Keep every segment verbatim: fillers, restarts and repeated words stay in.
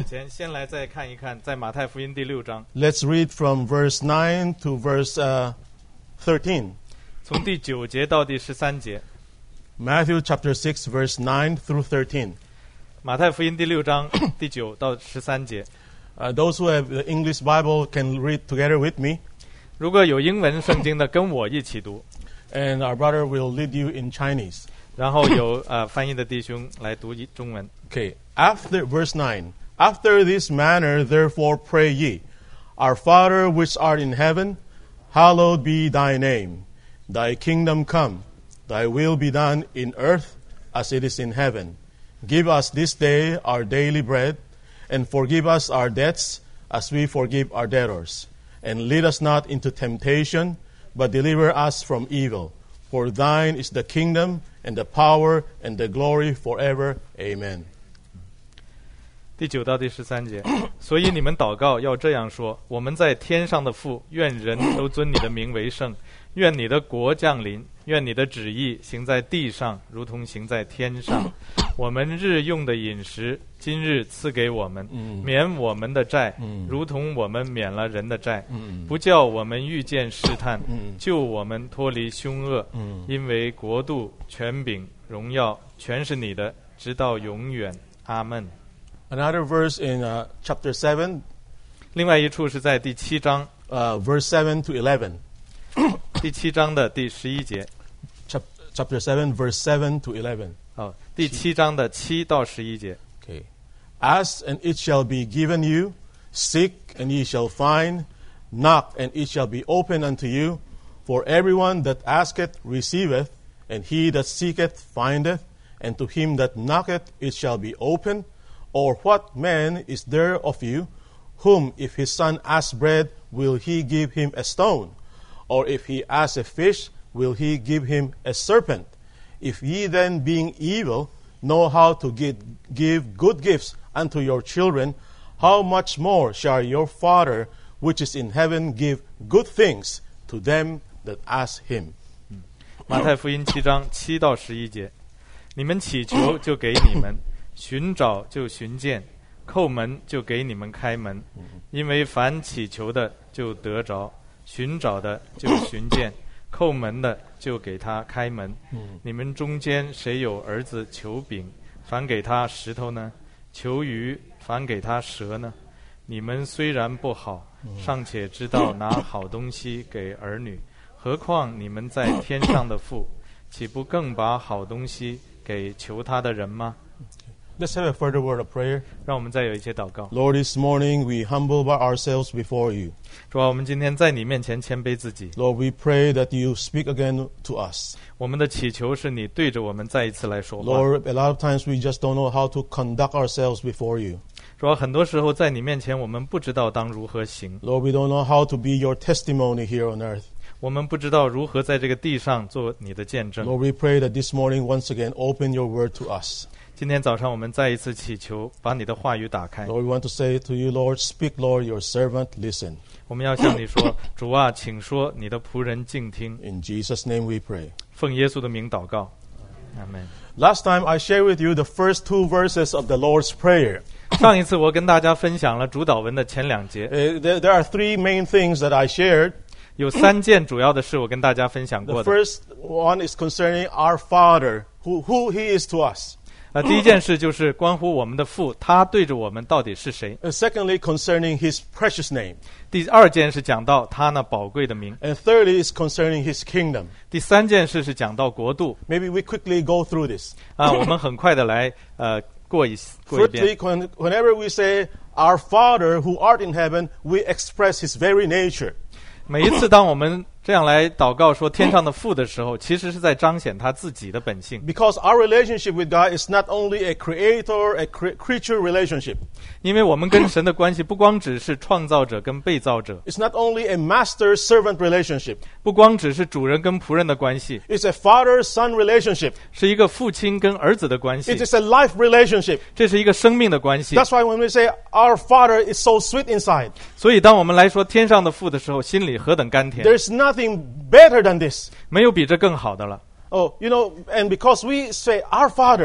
前，先来再看一看在马太福音第六章。 Let's read from verse nine to verse uh, thirteen. 从第九节到第十三节。 Matthew chapter six, verse nine through thirteen. 马太福音第六章第九到十三节。 Uh, those who have the English Bible can read together with me. 如果有英文圣经的，跟我一起读。 And our brother will lead you in Chinese. 然后有呃翻译的弟兄来读中文。 Okay. After verse nine. After this manner, therefore, pray ye, Our Father which art in heaven, hallowed be thy name. Thy kingdom come. Thy will be done in earth as it is in heaven. Give us this day our daily bread, and forgive us our debts as we forgive our debtors. And lead us not into temptation, but deliver us from evil. For thine is the kingdom, and the power, and the glory forever. Amen. 第九到第十三节，所以你们祷告要这样说：我们在天上的父，愿人都尊你的名为圣，愿你的国降临，愿你的旨意行在地上，如同行在天上。我们日用的饮食，今日赐给我们，免我们的债，如同我们免了人的债，不叫我们遇见试探，救我们脱离凶恶。因为国度、权柄、荣耀，全是你的，直到永远。阿们。 Another verse in uh, chapter seven. 另外一处是在第七章 uh, verse seven to eleven. 第七章的第十一节。 Chap- chapter seven, verse seven to eleven. 哦，第七章的七到十一节。 Okay. Ask, and it shall be given you. Seek, and ye shall find. Knock, and it shall be opened unto you. For everyone that asketh receiveth, and he that seeketh findeth, and to him that knocketh it shall be opened. Or what man is there of you, whom if his son asks bread, will he give him a stone? Or if he asks a fish, will he give him a serpent? If ye then, being evil, know how to give, give good gifts unto your children, how much more shall your Father which is in heaven give good things to them that ask him? 马太福音七章七到十一节，你们祈求就给你们。寻找就寻见，叩门就给你们开门，因为凡祈求的就得着，寻找的就寻见，叩门的就给他开门。你们中间谁有儿子求饼，反给他石头呢？求鱼，反给他蛇呢？你们虽然不好，尚且知道拿好东西给儿女，何况你们在天上的父，岂不更把好东西给求他的人吗 ？Let's have a further word of prayer. 让我们再有一些祷告。 Lord, this morning we humble ourselves before you. 主啊，我们今天在你面前谦卑自己。 Lord, we pray that you speak again to us. 我们的祈求是你对着我们再一次来说话。 Lord, a lot of times we just don't know how to conduct ourselves before you. 主啊，很多时候在你面前我们不知道当如何行。 Lord, we don't know how to be your testimony here on earth. 我们不知道如何在这个地上做你的见证。 Lord, we pray that this morning once again open your word to us. 今天早上我们再一次祈求把你的话语打开。 Lord, we want to say to you, Lord, speak, Lord, your servant listen. 我们要向你说，主啊，请说，你的仆人静听。 In Jesus' name we pray. 奉耶稣的名祷告。阿们。 Last time I shared with you the first two verses of the Lord's Prayer. 上一次我跟大家分享了主祷文的前两节。 Uh, there, there are three main things that I shared. 有三件主要的事我跟大家分享 The 过的。 first one is concerning our Father, who, who He is to us. 呃，第一件事就是关乎我们的父，他对着我们到底是谁。 And secondly, concerning His precious name. 第二件是讲到他那宝贵的名。 And thirdly is concerning His kingdom. 第三件事是讲到国度。 Maybe we quickly go through this. 啊，我们很快的来呃过一过一遍。 Firstly, when, whenever we say, Our Father who art in heaven, we express His very nature. 每一次当我们这样来祷告说天上的父的时候，其实是在彰显他自己的本性。 Because our relationship with God is not only a creator, a cre- creature relationship. 因为我们跟神的关系不光只是创造者跟被造者， It's not only a master-servant relationship. 不光只是主人跟仆人的关系， It's a father-son relationship. 是一个父亲跟儿子的关系 It， is a life relationship. 这是一个生命的关系。 That's why when we say, Our Father is so sweet inside, 所以当我们来说天上的父的时候，心里何等甘甜， there's nothing better than this. 没有比这更好的了。 Oh, you know, and because we say, Our Father,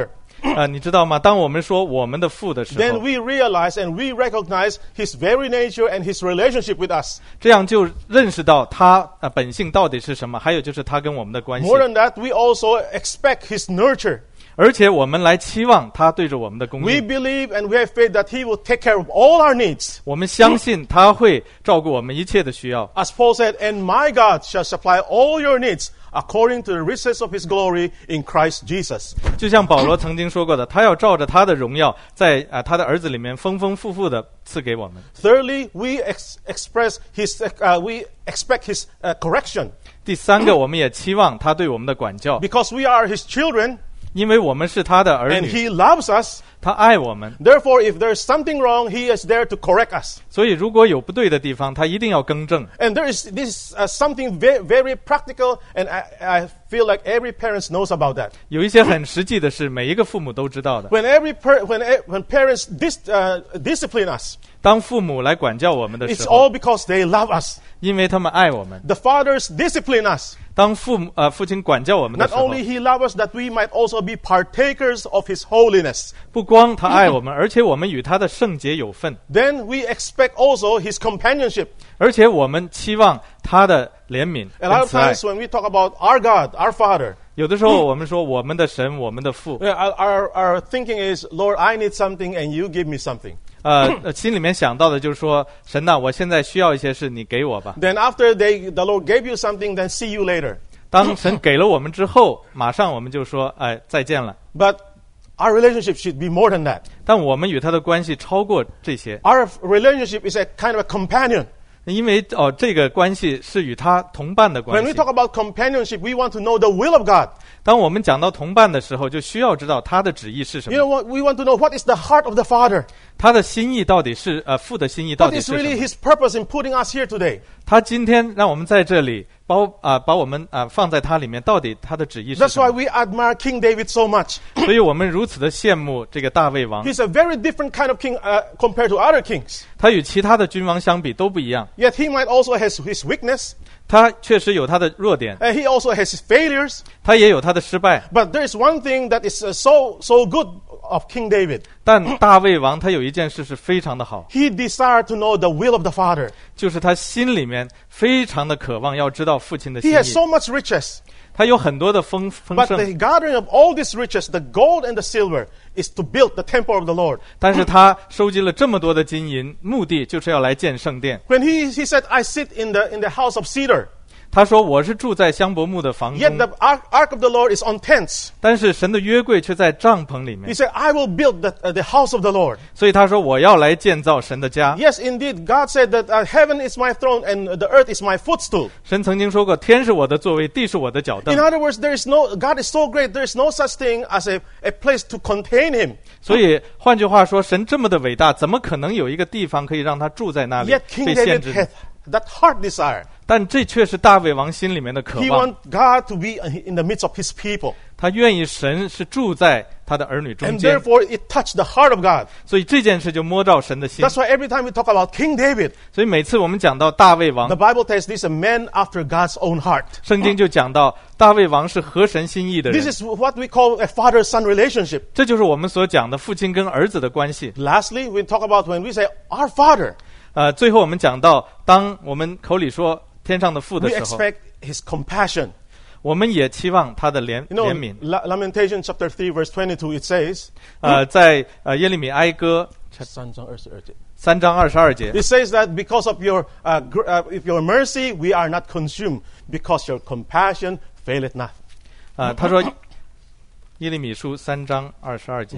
呃，你知道吗？当我们说我们的父的时 then 候， we realize and we recognize his very nature and his relationship with us. 这样就认识到他呃本性到底是什么，还有就是他跟我们的关系。 More than that, we also expect his nurture. 而且我们来期望他对着我们的供 We 应， believe and we have faith that he will take care of all our needs. 我们相信他会照顾我们一切的需要。 As Paul said, and my God shall supply all your needs according to the riches of his glory in Christ Jesus. 就像保罗曾经说过的，他要照着他的荣耀，在啊、呃、他的儿子里面丰丰富富的赐给我们。 Thirdly, we ex- express his, uh, we expect his uh, correction 第三个，我们也期望他对我们的管教， because we are his children 因为我们是他的儿 and 女， he loves us. 他爱我们， Therefore, if there's something wrong, he is there to correct us. 所以如果有不对的地方，他一定要更正。 And there is this uh, something very, very practical, and I, I feel like every parent knows about that. 有一些很实际的事，每一个父母都知道的。 When every per, when e- when parents dis, uh, discipline us, 当父母来管教我们的 it's 时候， all because they love us. 因为他们爱我们。 The fathers discipline us. 当父母呃父亲管教我们的 Not 时候， only he loves us, that we might also be partakers of his holiness. 不光他爱我们，而且我们与他的圣洁有份， Then we expect also his companionship. 而且我们期望他的怜悯 A lot 跟 of 慈爱 times。when we talk about our God, our Father, 有的时候我们说我们的神，我们的父， yeah, our, our, our thinking is, Lord, I need something and you give me something. 呃，呃心里面想到的就是说，神呐、我现在需要一些事，你给我吧。 Then after they, the Lord gave you something, then see you later. 当神给了我们之后，马上我们就说，哎，再见了。 But our relationship should be more than that. 但我们与他的关系超过这些， Our relationship is a kind of a companion. 因为哦，这个关系是与他同伴的 When 关 we 系。 talk about companionship, we want to know the will of God. 当我们讲到同伴的时候，就需要知道他的旨意是什 You know 么， what? We want to know what is the heart of the Father. 他的心意到底是呃父的心意到 What 底 is 是什 really 么。 his purpose in putting us here today? 他今天让我们在这里包啊、把我们啊、放在他里面，到底他的旨意是 That's 什 why 么？ we admire King David so much. 所以我们如此的羡慕这个大卫王， He's a very different kind of king uh, compared to other kings. 他与其他的君王相比都不一样， Yet he might also has his weakness, 他确实有他的弱点， and he also has his failures. 他也有他的失败。 But there is one thing that is uh, so so good of King David. 但大卫王他有一件事是非常的好， He desired to know the will of the Father. 就是他心里面非常的渴望要知道父亲的 He 心 has 意。 so much riches. 他有很多的丰丰 But 盛， the gathering of all these riches, the gold and the silver, is to build the temple of the Lord. 但是他收集了这么多的金银，目的就是要来建圣殿。 When he, he said, I sit in the, in the house of cedar, 他说：“我是住在香柏木的房 yet 中， the ark, ark of the Lord is on tents. 但是神的约柜却在帐篷里 He 面。 said, I will build the, uh, the house of the Lord. 所以他说：我要来建造神的家。 Yes, indeed, God said that uh, heaven is my throne and the earth is my footstool. 神曾经说过：天是我的座位，地是我的脚凳 In。other words, there is no, God is so great, there is no such thing as a, a place to contain him. 所以换句话说，神这么的伟大，怎么可能有一个地方可以让他住在那里 Yet King 被限 David 制 had 呢？ that heart desire. 但这却是大卫王心里面的渴 He 望。 wants God to be in the midst of his people. 他愿意神是住在他的儿女中 And 间， therefore, it touched the heart of God. 所以这件事就摸到神的心。 That's why every time we talk about King David, 所以每次我们讲到大卫王 the，Bible tells this is a man after God's own heart. 圣经就讲到大卫王是合神心意的 This 人， is what we call a father-son relationship. 这就是我们所讲的父亲跟儿子的关系。 Lastly, we talk about when we say our Father, 呃，最后我们讲到，当我们口里说天上的父的 we 时候， expect his compassion. 我们也期望他的怜 You know, 怜悯。 La- Lamentation chapter three, verse twenty-two, it says, 呃，在呃耶利米哀歌三章二十二节， it says that because of your, uh, gr- uh, if your mercy, we are not consumed, because your compassion faileth not. 啊、他说耶利米书三章二十二节，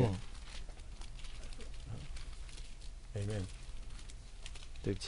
Amen. 对不起，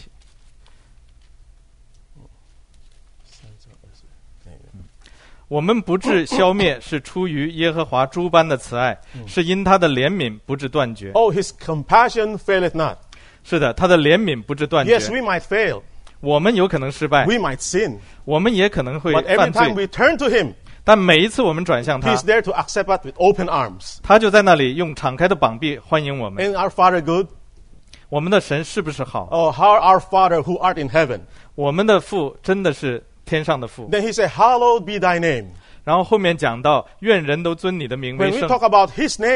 我们不致消灭，是出于耶和华诸般的慈爱，是因他的怜悯不致断绝。 Oh, his compassion faileth not. 是的，他的怜悯不致断绝。 Yes, we might fail. 我们有可能失败， We might sin. 我们也可能会 But every 犯 time 罪， we turn to him, 但每一次我们转向他 he's，there to accept us with open arms. 他就在那里用敞开的膀臂欢迎我们。 Ain't our Father good? 我们的神是不是好？ Oh, how our Father who art in heaven. 我们的父真的是天上的父。 Then he said, hallowed be thy name. 然后后面讲到，愿人都尊你的名 When 为 we 圣。 talk about his name,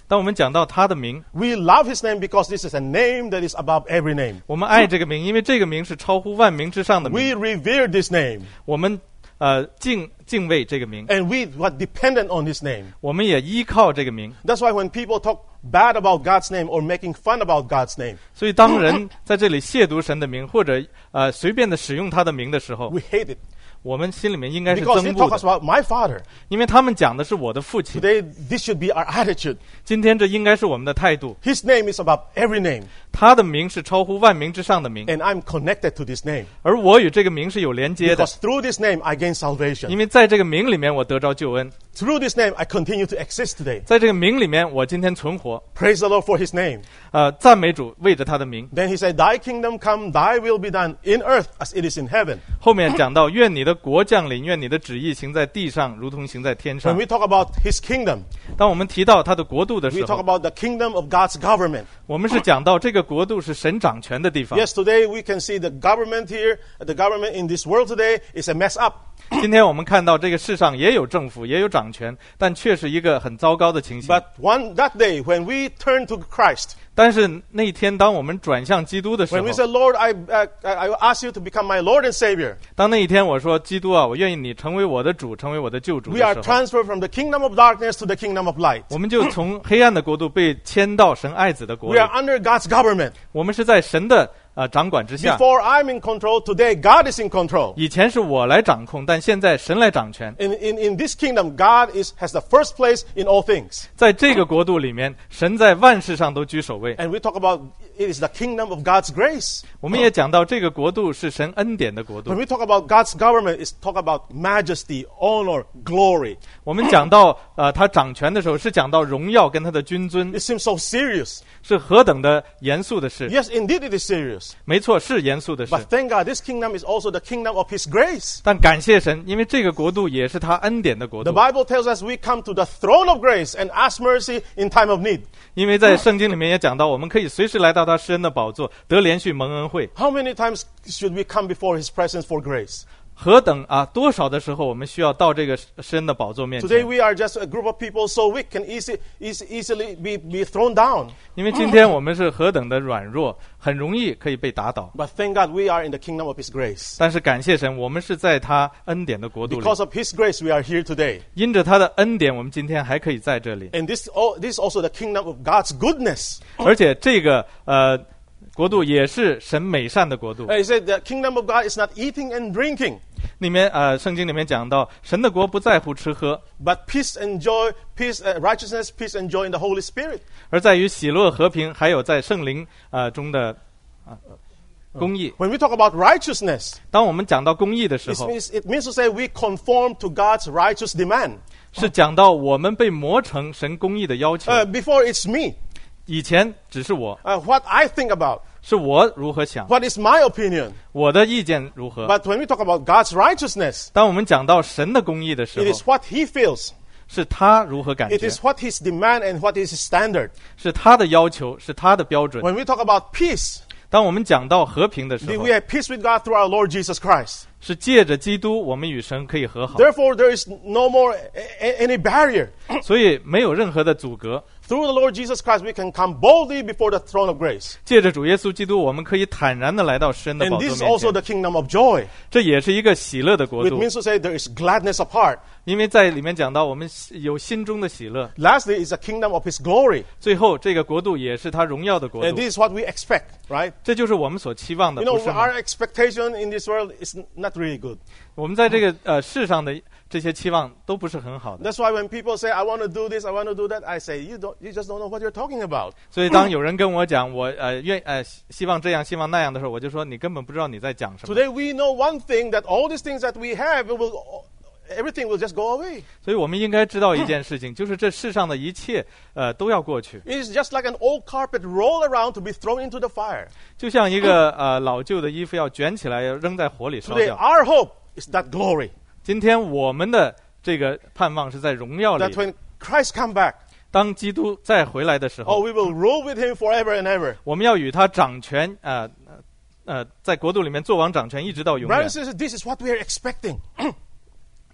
当我们讲到他的名， we love his name because this is a name that is above every name. 我们爱这个名，因为这个名是超乎万名之上的名。 We revere this name. 我们呃敬敬畏这个名， And we are dependent on this name. 我们也依靠这个名。 That's why when people talk bad about God's name or making fun about God's name, 所以当人在这里亵渎神的名，或者呃随便的使用他的名的时候， we hate it. 我们心里面应该是 Because 憎 they 恶 talk 的， about my father. 因为他们讲的是我的父亲。 Today, this should be our attitude. 今天这应该是我们的态度。 His name is above every name. 他的名是超乎万名之上的名， And I'm connected to this name. 而我与这个名是有连接的， Because through this name, I gain salvation. 因为在这个名里面我得着救恩， Through this name, I continue to exist today. 在这个名里面我今天存活。 Praise the Lord for his name. 呃，赞美主，为着他的名。 Then he said, Thy kingdom come, thy will be done in earth as it is in heaven. 后面讲到，愿你的国降临，愿你的旨意行在地上，如同行在天 When 上。 we talk about his kingdom, 当我们提到他的国度的 we 时 talk 候， about the kingdom of God's government. 我们是讲到这个国度是神掌权的地方。 Yes, today we can see the government here, the government in this world today is a mess up. 今天我们看到这个世上也有政府，也有掌权，但却是一个很糟糕的情形。 But one that day, when we turn to Christ, 但是那天，当我们转向基督的时 when 候 we，say, Lord, I, uh, I will ask you to become my Lord and Savior, 当那一天我说基督啊，我愿意你成为我的主，成为我的救主 we are 的时候， transferred from the kingdom of darkness to the kingdom of light. 我们就从黑暗的国度被迁到神爱子的国 We 里 are。under God's government. 我们是在神的呃掌管之下。 Before I'm in control, today God is in control. 以前是我来掌控，但现在神来掌权。 In, in, in this kingdom, God is, has the first place in all things. 在这个国度里面，神在万事上都居首位。 And we talk about it is the kingdom of God's grace. 我们也讲到这个国度是神恩典的国 When 度。 we talk about God's government, it's talk about majesty, honor, glory. 我们讲到呃他掌权的时候，是讲到荣耀跟他的君尊 It seems so serious. 是何等的严肃的事。 Yes, indeed it is serious. 没错，是严肃的事。 But thank God, this kingdom is also the kingdom of His grace. 但感谢神，因为这个国度也是他恩典的国 The 度。 Bible tells us we come to the throne of grace and ask mercy in time of need. 因为在圣经里面也讲到，我们可以随时来到他施恩的宝座，得连续蒙恩惠。 How many times should we come before His presence for grace? 何等啊！多少的时候，我们需要到这个施恩的宝座面 Today 前。 we are just a group of people so weak can easy, easy, easily be, be thrown down. 因为今天我们是何等的软弱，很容易可以被打倒。 But thank God we are in the kingdom of His grace. 但是感谢神，我们是在他恩典的国度里。 Because of His grace we are here today. 因着他的恩典，我们今天还可以在这里。 And this, oh, this is also the kingdom of God's goodness. 而且这个呃国度也是神美善的国度。 Uh, He said the kingdom of God is not eating and drinking, 里面呃圣经里面讲到，神的国不在乎吃喝， but peace and joy, peace, uh, righteousness, peace and joy in the Holy Spirit. 而在于喜乐和平，还有在圣灵呃中的啊、公义。 When we talk about righteousness, 当我们讲到公义的时 it 候， means, it means to say we conform to God's righteous demand. 是讲到我们被磨成神公义的要求。 Uh, before it's me, 以前只是我， uh, what I think about, 是我如何想， what is my opinion. 我的意见如何。 But when we talk about God's righteousness, 当我们讲到神的公义的时 it 候 is，what He feels. 是他如何感 It 觉， is what His demand and what is His standard. 是他的要求，是他的标准。 When we talk about peace, 当我们讲到和平的时 we 候， have peace with God through our Lord Jesus Christ. 是借着基督，我们与神可以和好， Therefore, there is no more a- a- any barrier. 所以没有任何的阻隔。 Through the Lord Jesus Christ, we can come boldly before the throne of grace. 借着主耶稣基督，我们可以坦然的来到施恩的 And 宝 this 座 is 面 also 前。 the kingdom of joy. 这也是一个喜乐的国 It 度， means to say there is gladness of heart. 因为在里面讲到我们有心中的喜乐。 Lastly, is the kingdom of His glory. 最后，这个国度也是他荣耀的国 And 度， this is what we expect, right? 这就是我们所期望的， You 不 know, 是吗？ our expectation in this world is not really good. 我们在这个呃世上的这些期望都不是很好的。 That's why when people say, I want to do this, I want to do that, I say, you don't, you just don't know what you're talking about. 所以，当有人跟我讲我呃愿呃希望这样希望那样的时候，我就说你根本不知道你在讲什么。 Today we know one thing, that all these things that we have, it will, everything will just go away. 所以我们应该知道一件事情，就是这世上的一切呃都要过去， It is just like an old carpet roll around to be thrown into the fire. 就像一个呃老旧的衣服要卷起来要扔在火里烧 Today 掉。 our hope is that glory, 今天我们的这个盼望是在荣耀 that 里， when Christ come back, 当基督再回来的时 oh, 候， we will rule with Him forever and ever. 我们要与他掌权，呃呃，在国度里面做王掌权，一直到永 Brothers 远 and。sisters, this is what we are expecting.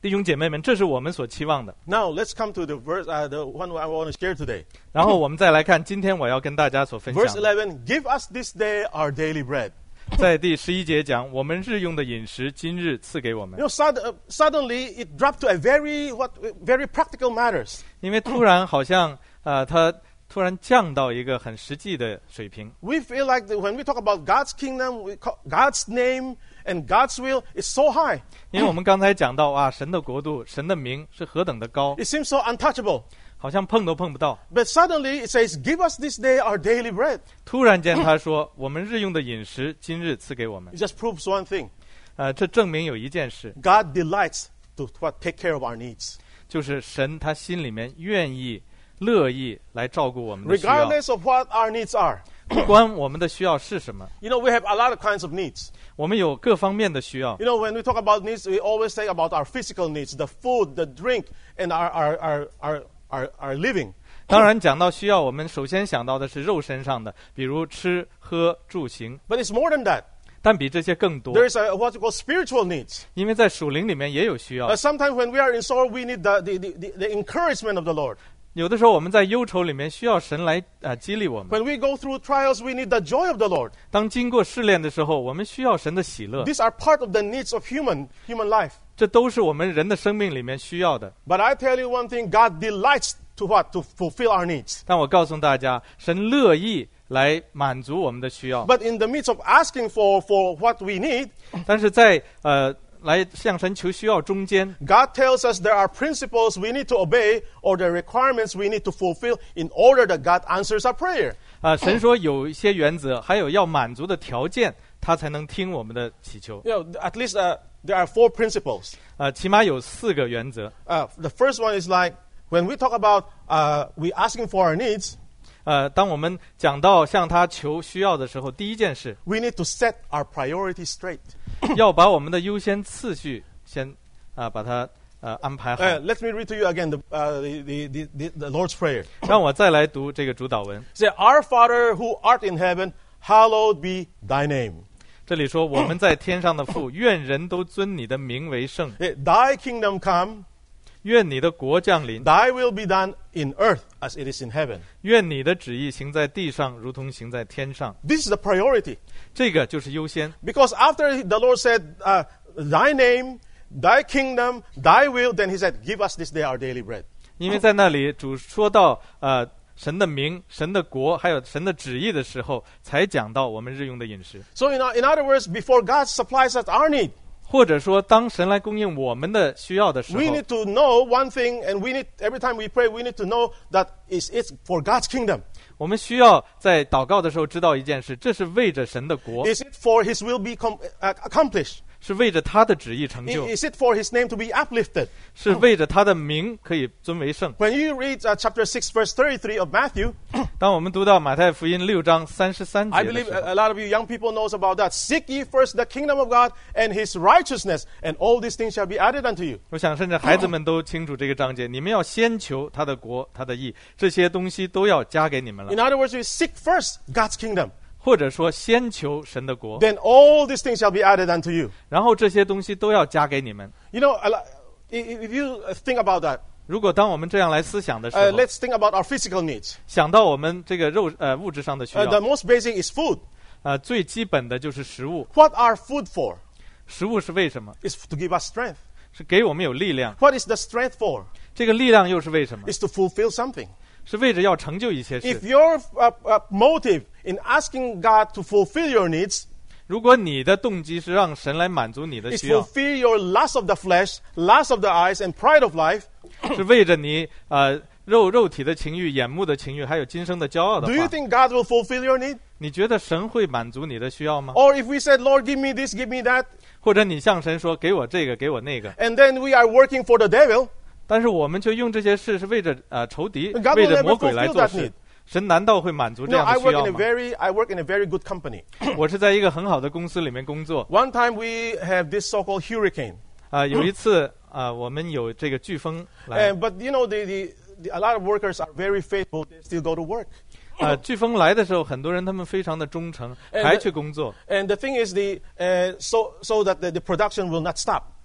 弟兄姐妹们，这是我们所期望的。 Now let's come to the verse, uh, the one I want to share today. 然后我们再来看今天我要跟大家所分享 Verse 的。 eleven, give us this day our daily bread. 在第十一节讲，我们日用的饮食，今日赐给我们 You。know, sud- uh, suddenly it dropped to a very, what, very practical matters. 因为突然好像呃，它突然降到一个很实际的水平。 We feel like that when we talk about God's kingdom, we call God's name and God's will is so high. 因为我们刚才讲到啊，神的国度、神的名是何等的高， It seems so untouchable. 好像碰都碰不到。 But suddenly it says, give us this day our daily bread. 突然间他说，我们日用的饮食，今日赐给我们 It。just proves one thing. 呃，这证明有一件事， God delights to what, take care of our needs. 就是神他心里面愿意、乐意来照顾我们的需要， Regardless of what our needs are. 不管我们的需要是什么， You know, we have a lot of kinds of needs. 我们有各方面的需要。 You know, when we talk about needs, we always say about our physical needs, the food, the drink, and our, our, our, our, our, our living. 当然，讲到需要，我们首先想到的是肉身上的，比如吃、喝、住、行。 But it's more than that. 但比这些更多， There is a, what we call spiritual needs. 因为在属灵里面也有需要 Uh,。sometimes when we are in sorrow, we need the, the, the, the encouragement of the Lord. 有的时候我们在忧愁里面需要神来啊、呃、激励我们。 When we go through trials, we need the joy of the Lord. 当经过试炼的时候，我们需要神的喜乐， These are part of the needs of human, human life. 这都是我们人的生命里面需要的。 But I tell you one thing, God delights to what? To fulfill our needs. 但我告诉大家，神乐意来满足我们的需要， But in the midst of asking for, for what we need, 但是在呃来向神求需要中间， God tells us there are principles we need to obey or the requirements we need to fulfill in order that God answers our prayer. 啊、神说有一些原则，还有要满足的条件，他才能听我们的祈求。 You know, at least uh, there are four principles. 呃，起码有四个原则。 Uh, the first one is like when we talk about uh, we asking for our needs, 呃，当我们讲到向他求需要的时候，第一件事 we need to set our priorities straight. 要把我们的优先次序先啊、把它呃安排好。 Uh, let me read to you again the, uh, the, the, the, the Lord's Prayer. 让我再来读这个主导文。 Say, Our Father who art in heaven, hallowed be thy name. 这里说我们在天上的父，愿人都尊你的名为圣， Eh, Thy kingdom come, 愿你的国降临， thy will be done in earth as it is in heaven. 愿你的旨意行在地上，如同行在天上。 This is the priority. 这个就是优先。 Because after the Lord said, uh, thy name, thy kingdom, thy will, then he said, give us this day our daily bread. 因为在那里主说到呃神的名、神的国，还有神的旨意的时候，才讲到我们日用的饮食。 So in, in other words, before God supplies us our need, 或者说，当神来供应我们的需要的时 we 候， need to know one thing, and we need, every time we pray, we need to know that it's, it's for God's kingdom. 我们需要在祷告的时候知道一件事，这是为着神的国， Is it for his will be com- uh, accomplished? 是为着他的旨意成就， Is it for his name to be uplifted? 是为着他的名可以尊为圣。 When you read uh, chapter six, verse thirty-three of Matthew, 当我们读到马太福音六章三十三 I 节的 believe 时 a 候， a lot of you young people knows about that. Seek ye first the kingdom of God and his righteousness, and all these things shall be added unto you. 我想甚至孩子们都清楚这个章节。你们要先求他的国、他的义，这些东西都要加给你们了。 In other words, we seek first God's kingdom. 或者说，先求神的国， Then all these things shall be added unto you. 然后这些东西都要加给你们。 You know, a lo- i- if you think about that, 如果当我们这样来思想的时 uh, 候， let's think about our physical needs. 想到我们这个肉呃物质上的需 Uh, 要， the most basic is food. 呃最基本的就是食物。 What are food for? 食物是为什么？ It's to give us strength. 是给我们有力量。 What is the strength for? 这个力量又是为什么？ It's to fulfill something. 是为着要成就一些 If 事。 your uh, uh, motive in asking God to fulfill your needs 如果你的动机是让神来满足你的 is 需要， fulfill your lust of the flesh, lust of the eyes, and pride of life, 是为着你呃肉肉体的情欲、眼目的情欲，还有今生的骄傲的 do you 话， think God will fulfill your need? 你觉得神会满足你的需要吗？ Or if we said, Lord, give me this, give me that, 或者你向神说给我这个，给我那个， and then we are working for the devil, 但是我们却用这些事是为着呃仇敌 God will 为着 never 魔鬼来 fulfill 做 that 事 need.， 神难道会满足这 no, 样 I 的需 work 要 in a 吗？ very, I work in a very good company. 我是在一个很好的公司里面工作 One time we have this so-called hurricane, 啊、有一次啊、呃我们有这个飓风来 and, but you know, the, the, the, a lot of workers are very faithful. They still go to work. 啊、飓风来的时候，很多人他们非常的忠诚， And 还 the- 去工作。 And the thing is, the uh, so so that the, the production will not stop.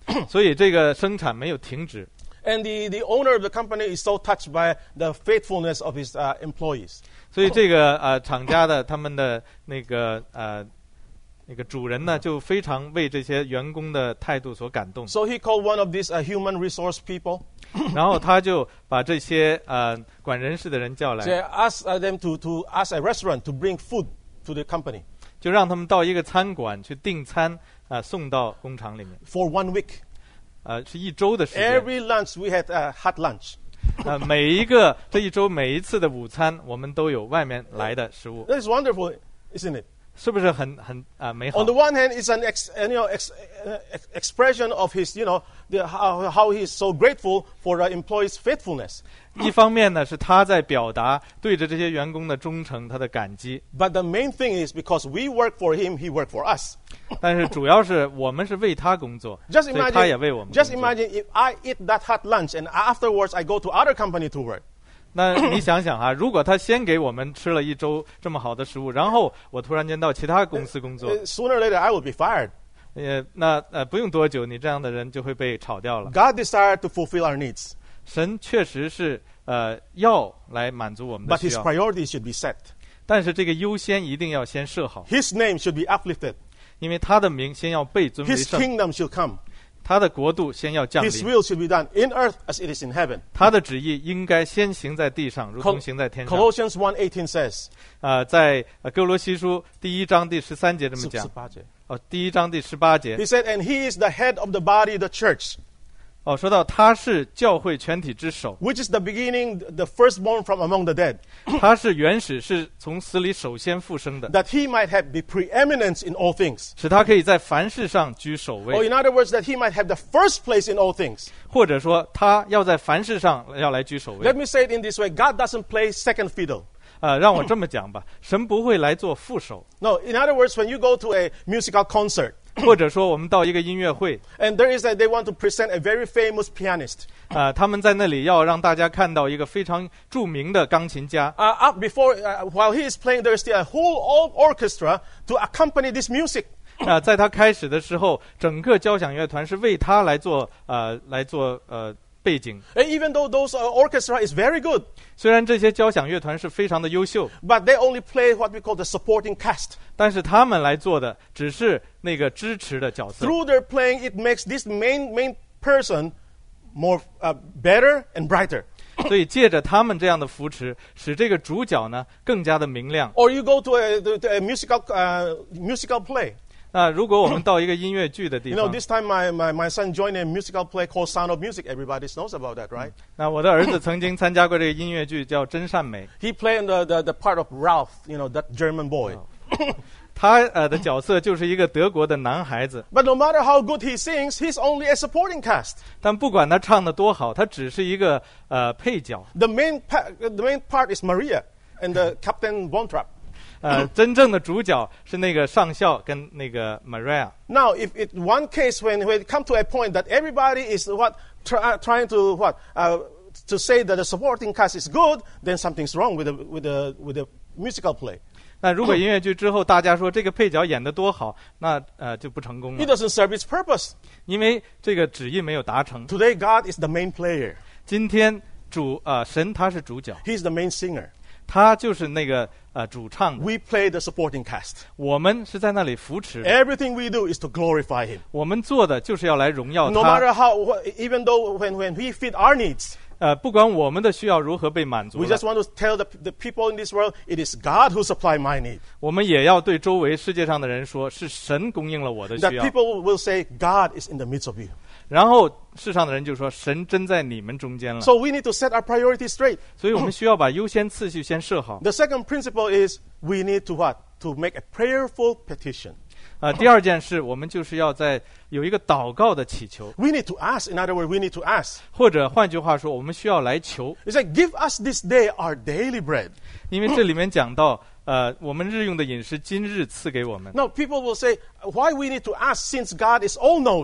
所以这个生产没有停止。 And the, the owner of the company is so touched by the faithfulness of his uh, employees. 所以这个呃厂家的他们的那个呃那个主人呢，就非常为这些员工的态度所感动。 So he called one of these uh, human resource people. 然后他就把这些呃管人事的人叫 So 来， ask uh, them to, to ask a restaurant to bring food to the company 就让他们到一个餐馆去订餐，啊、呃、送到工厂里面， for one week. 呃是一周的时间。 Every lunch we had uh, hot lunch. 呃每一个这一周每一次的午餐，我们都有外面来的食物， That is wonderful, isn't it? 是不是很很啊、呃、美好 On the one hand, it's an ex, uh, you know, ex, uh, ex- expression of his, you know, the, how, how he's so grateful for the employees' faithfulness. 一方面呢，是他在表达对着这些员工的忠诚，他的感激。 But the main thing is because we work for him, he worked for us. 但是主要是我们是为他工作， Just 所以他也 imagine, 为我们工 just 作。 imagine if I eat that hot lunch and afterwards I go to other company to work. 那你想想啊，如果他先给我们吃了一周这么好的食物，然后我突然间到其他公司工作， Uh, Sooner or later, I will be fired. 呃，那呃不用多久，你这样的人就会被炒掉了。 God desired to fulfill our needs, 神确实是呃要来满足我们的 but 需 his 要， priorities should be set. 但是这个优先一定要先设好， His name should be uplifted. 因为他的名先要被尊为 His 圣， kingdom should come. 他的国度先要降 His 临， will should be done in earth as it is in heaven. 他的旨意应该先行在地上，如同 Col- 行在天上。 Colossians one eighteen says, 啊、在呃哥罗西书第一章第十三节这么讲，哦，第一章第十八节 he，said, and he is the head of the body, the church, 哦，说到他是教会全体之首， which is the beginning, the firstborn from among the dead, 他是原始，是从死里首先复生的， that he might have the preeminence in all things. 使他可以在凡事上居首 Or 位， in other words, that he might have the first place in all things. 或者说他要在凡事上要来居首位 Let。me say it in this way, God doesn't play second fiddle. 呃，让我这么讲吧，神不会来做副手， No, in other words, when you go to a musical concert, 或者说我们到一个音乐会， and there is a, they want to present a very famous pianist. 啊、他们在那里要让大家看到一个非常著名的钢琴家， Uh, up before, uh, while he is playing, there is still a whole all orchestra to accompany this music. 啊、在他开始的时候，整个交响乐团是为他来做呃来做呃背景。 And even though those uh, orchestra is very good, 虽然这些交响乐团是非常的优秀， but they only play what we call the supporting cast. 但是他们来做的只是那个支持的角色。 Through their playing, it makes this main main person more uh, better and brighter. 所以借着他们这样的扶持，使这个主角呢更加的明亮。 Or you go to a, to a musical uh, musical play. 那如果我们到一个音乐剧的地 You know, 方， this time my, my, my son joined a musical play called Sound of Music. Everybody knows about that, right? 那我的儿子曾经参加过这个音乐剧，叫《真善美》。 He played the, the, the part of Ralph, you know, that German boy. 他呃的角色就是一个德国的男孩子， But no matter how good he sings, he's only a supporting cast. 但不管他唱的多好，他只是一个呃配角。 The main, pa- the main part is Maria and the Captain Von Trapp. 呃，真正的主角是那个上校跟那个 Maria。 Now, if it one case when, when it come to a point that everybody is what try, uh, trying to what uh, to say that the supporting cast is good, then something's wrong with the with the with the musical play. 那如果音乐剧之后大家说这个配角演得多好，那呃就不成功 It 了， doesn't serve its purpose. 因为这个旨意没有达成。 Today, God is the main player. 今天主呃神他是主角， He's the main singer. 他就是那个呃主唱的， We play the supporting cast. 我们是在那里扶持的， Everything we do is to glorify Him. 我们做的就是要来荣耀 No 他。 matter how, wh- even though when, when we fit our needs, 呃，不管我们的需要如何被满足 we 了 just want to tell the, the people in this world, it is God who supply my need. 我们也要对周围世界上的人说，是神供应了我的 That 需要。 people will say, God is in the midst of you. 然后世上的人就说，神真在你们中间了。 So we need to set our priorities straight. 所以我们需要把优先次序先设好。 The second principle is we need to what? To make a prayerful petition. 啊、第二件事，我们就是要在有一个祷告的祈求， We need to ask. In other words, we need to ask. 或者换句话说，我们需要来求， It's like, give us this day our daily bread. 因为这里面讲到，呃，我们日用的饮食今日赐给我们。 Now, people will say, why we need to ask since God is all-knowing?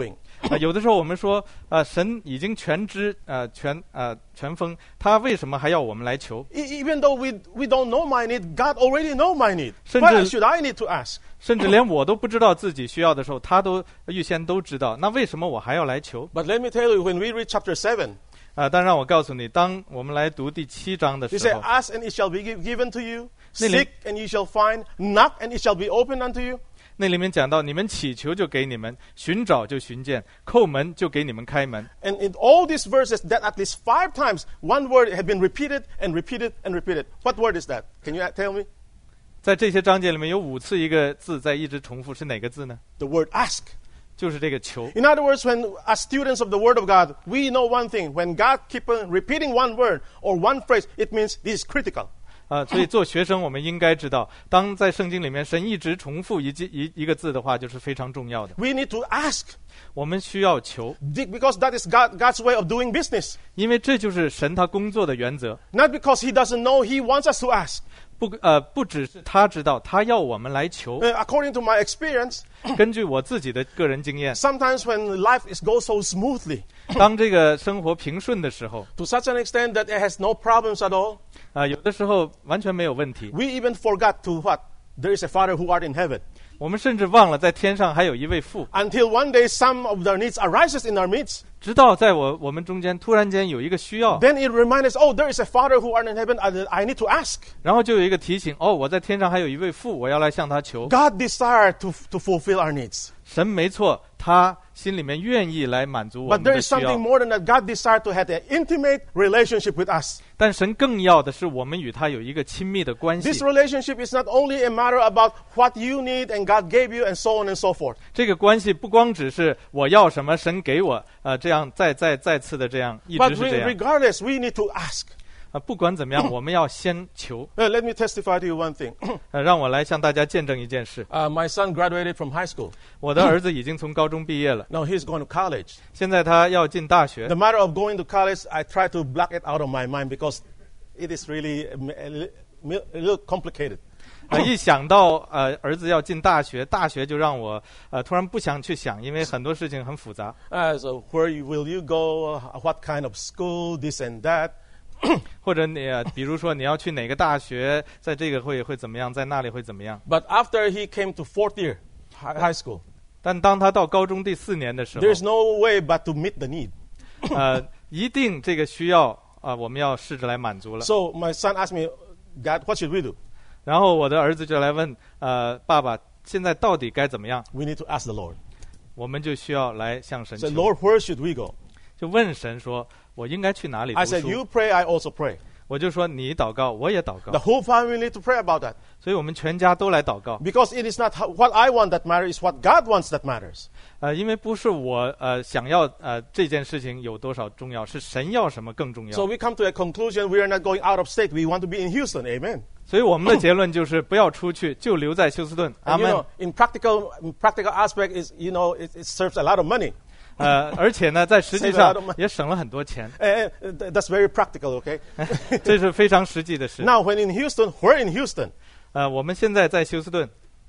呃、有的时候我们说，呃，神已经全知，呃，全呃全丰，他为什么还要我们来求？ Even though we we don't know my need, God already know my need. 甚至 Why should I need to ask? 甚至连我都不知道自己需要的时候，他都预先都知道。那为什么我还要来求？ But let me tell you, when we read chapter seven, 啊、呃，但让我告诉你，当我们来读第七章的 he 时 said, 候， "Ask and it shall be gi- given to you; 那里- seek and you shall find; knock and it shall be opened unto you." 那里面讲到，你们祈求就给你们，寻找就寻见，叩门就给你们开门。 And in all these verses, that at least five times, one word had been repeated and repeated and repeated. What word is that? Can you tell me? 在这些章节里面有五次一个字在一直重复，是哪个字呢？ The word ask. 就是这个求。 In other words, when as students of the Word of God, we know one thing. When God keeps on repeating one word or one phrase, it means this is critical. 啊，所以做学生，我们应该知道，当在圣经里面神一直重复一句一一个字的话，就是非常重要的。 We need to ask 我们需要求， because that is God, God's way of doing business. 因为这就是神他工作的原则。 Not because He doesn't know, He wants us to ask. 不呃，不只是他知道，他要我们来求。 Uh, according to my experience, 根据我自己的个人经验， sometimes when life is goes so smoothly, 当这个生活平顺的时候， to such an extent that it has no problems at all, 啊、有的时候完全没有问题。 we even forgot to what? There is a Father who art in heaven. 我们甚至忘了在天上还有一位父， Until one day some of their needs arises in our midst. 直到在我我们中间突然间有一个需要， Then it reminds us, oh, there is a Father who art in heaven, I, I need to ask. 然后就有一个提醒，哦，我在天上还有一位父，我要来向他求。 God desires to, to fulfill our needs. 神没错，他心里面愿意来满足我 But 们 there 的 is 需 something 要， more than that. God desires to have an intimate relationship with us. 但神更要的是我们与他有一个亲密的关系 This。relationship is not only a matter about what you need and God gave you and so on and so forth. 这个关系不光只是我要什么，神给我，呃，这样再再再次的这样，一 But 直是 re- 这样。 regardless, we need to ask. 啊，不管怎么样，我们要先求。 Uh, let me testify to you one thing. 呃，让我来向大家见证一件事。 Uh, my son graduated from high school. 我的儿子已经从高中毕业了， Now he's going to college. 现在他要进大学 The。matter of going to college, I try to block it out of my mind because it is really a, a li- a little complicated. 呃，一想到呃儿子要进大学，大学就让我呃突然不想去想，因为很多事情很复杂。 Uh, so where you, will you go? Uh, what kind of school? This and that. 或者你、呃、比如说你要去哪个大学，在这个会会怎么样，在那里会怎么样。 But after he came to fourth year hi- high school, 但当他到高中第四年的时候， there's no way but to meet the need. 呃，一定这个需要啊、呃我们要试着来满足了。 So my son asked me, Dad, what should we do? 然后我的儿子就来问，呃，爸爸，现在到底该怎么样？ We need to ask the Lord. 我们就需要来向神 I 求 said, Lord, where should we go? 就问神说，我应该去哪里读 I said, 书？ you pray, I also pray. 我就说你祷告，我也祷 The 告， whole family need to pray about that. 所以我们全家都来祷告。 Because it is not how- what I want that matters, it's what God wants that matters. 呃，因为不是我呃想要呃这件事情有多少重要，是神要什么更重要。 So we come to a conclusion, we are not going out of state. We want to be in Houston. Amen. 所以我们的结论就是不要出去，就留在休斯顿。阿 And you 门 know,。in practical, in practical aspect is, you know, it, it serves a lot of money. 呃，而且呢，在实际 Save a 上 lot of money. 也省了很多钱， Eh, eh, th- that's very practical, okay? 这是非常实际的事。 Now, when in Houston, we're in Houston. 呃，我们现在在休斯顿，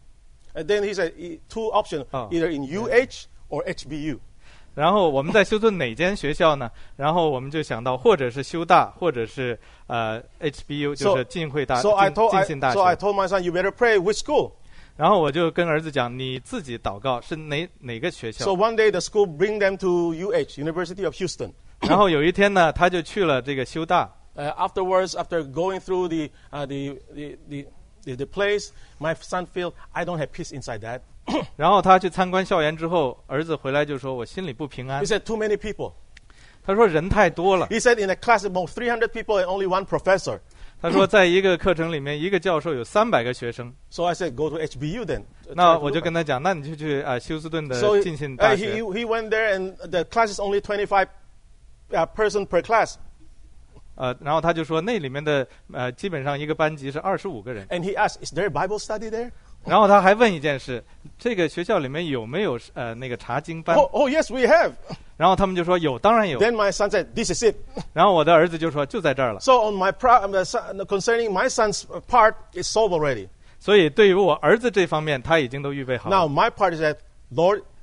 And then he said, e- two options, Oh. either in U H or H B U. 然后我们在休斯顿哪间学校呢？然后我们就想到，或者是修大，或者是呃 H B U， 就 So- 是浸会大 So I 浸 told, 浸 I, 信大 so I 学。 told my son, you better pray which school. 然后我就跟儿子讲，你自己祷告是哪哪个学 So 校。 one day the school bring them to U H, University of Houston. 然后有一天呢，他就去了这个修大。 Uh, afterwards, after going through the, uh, the, the, the, the, the place, my son felt, I don't have peace inside that. 然后他去参观校园之后，儿子回来就说：“我心里不平安 He。said, too many people. ” 他说：“人太多了。 He said, in a class of about three hundred people and only one professor. ” 他说：“在一个课程里面，一个教授有三百个学生。 So I said, go to H B U then. ” 那我就跟他讲：“那你就去啊、呃休斯顿的 So 浸信 uh, 大 he, 学。 he went there and the class is only twenty-five uh, person per class. 呃，然后他就说那里面的呃，基本上一个班级是二十五个人。 And he asked, is there a Bible study there? 然后他还问一件事：这个学校里面有没有呃那个查经班？ Oh, oh, yes, we have. 然后他们就说有，当然有。 Then my son said, this is it. 然后我的儿子就说就在这儿了。 So on my pro- um, the son- concerning my son's part is solved already. 所以对于我儿子这方面，他已经都预备好 Now 了。 my part is that, Lord,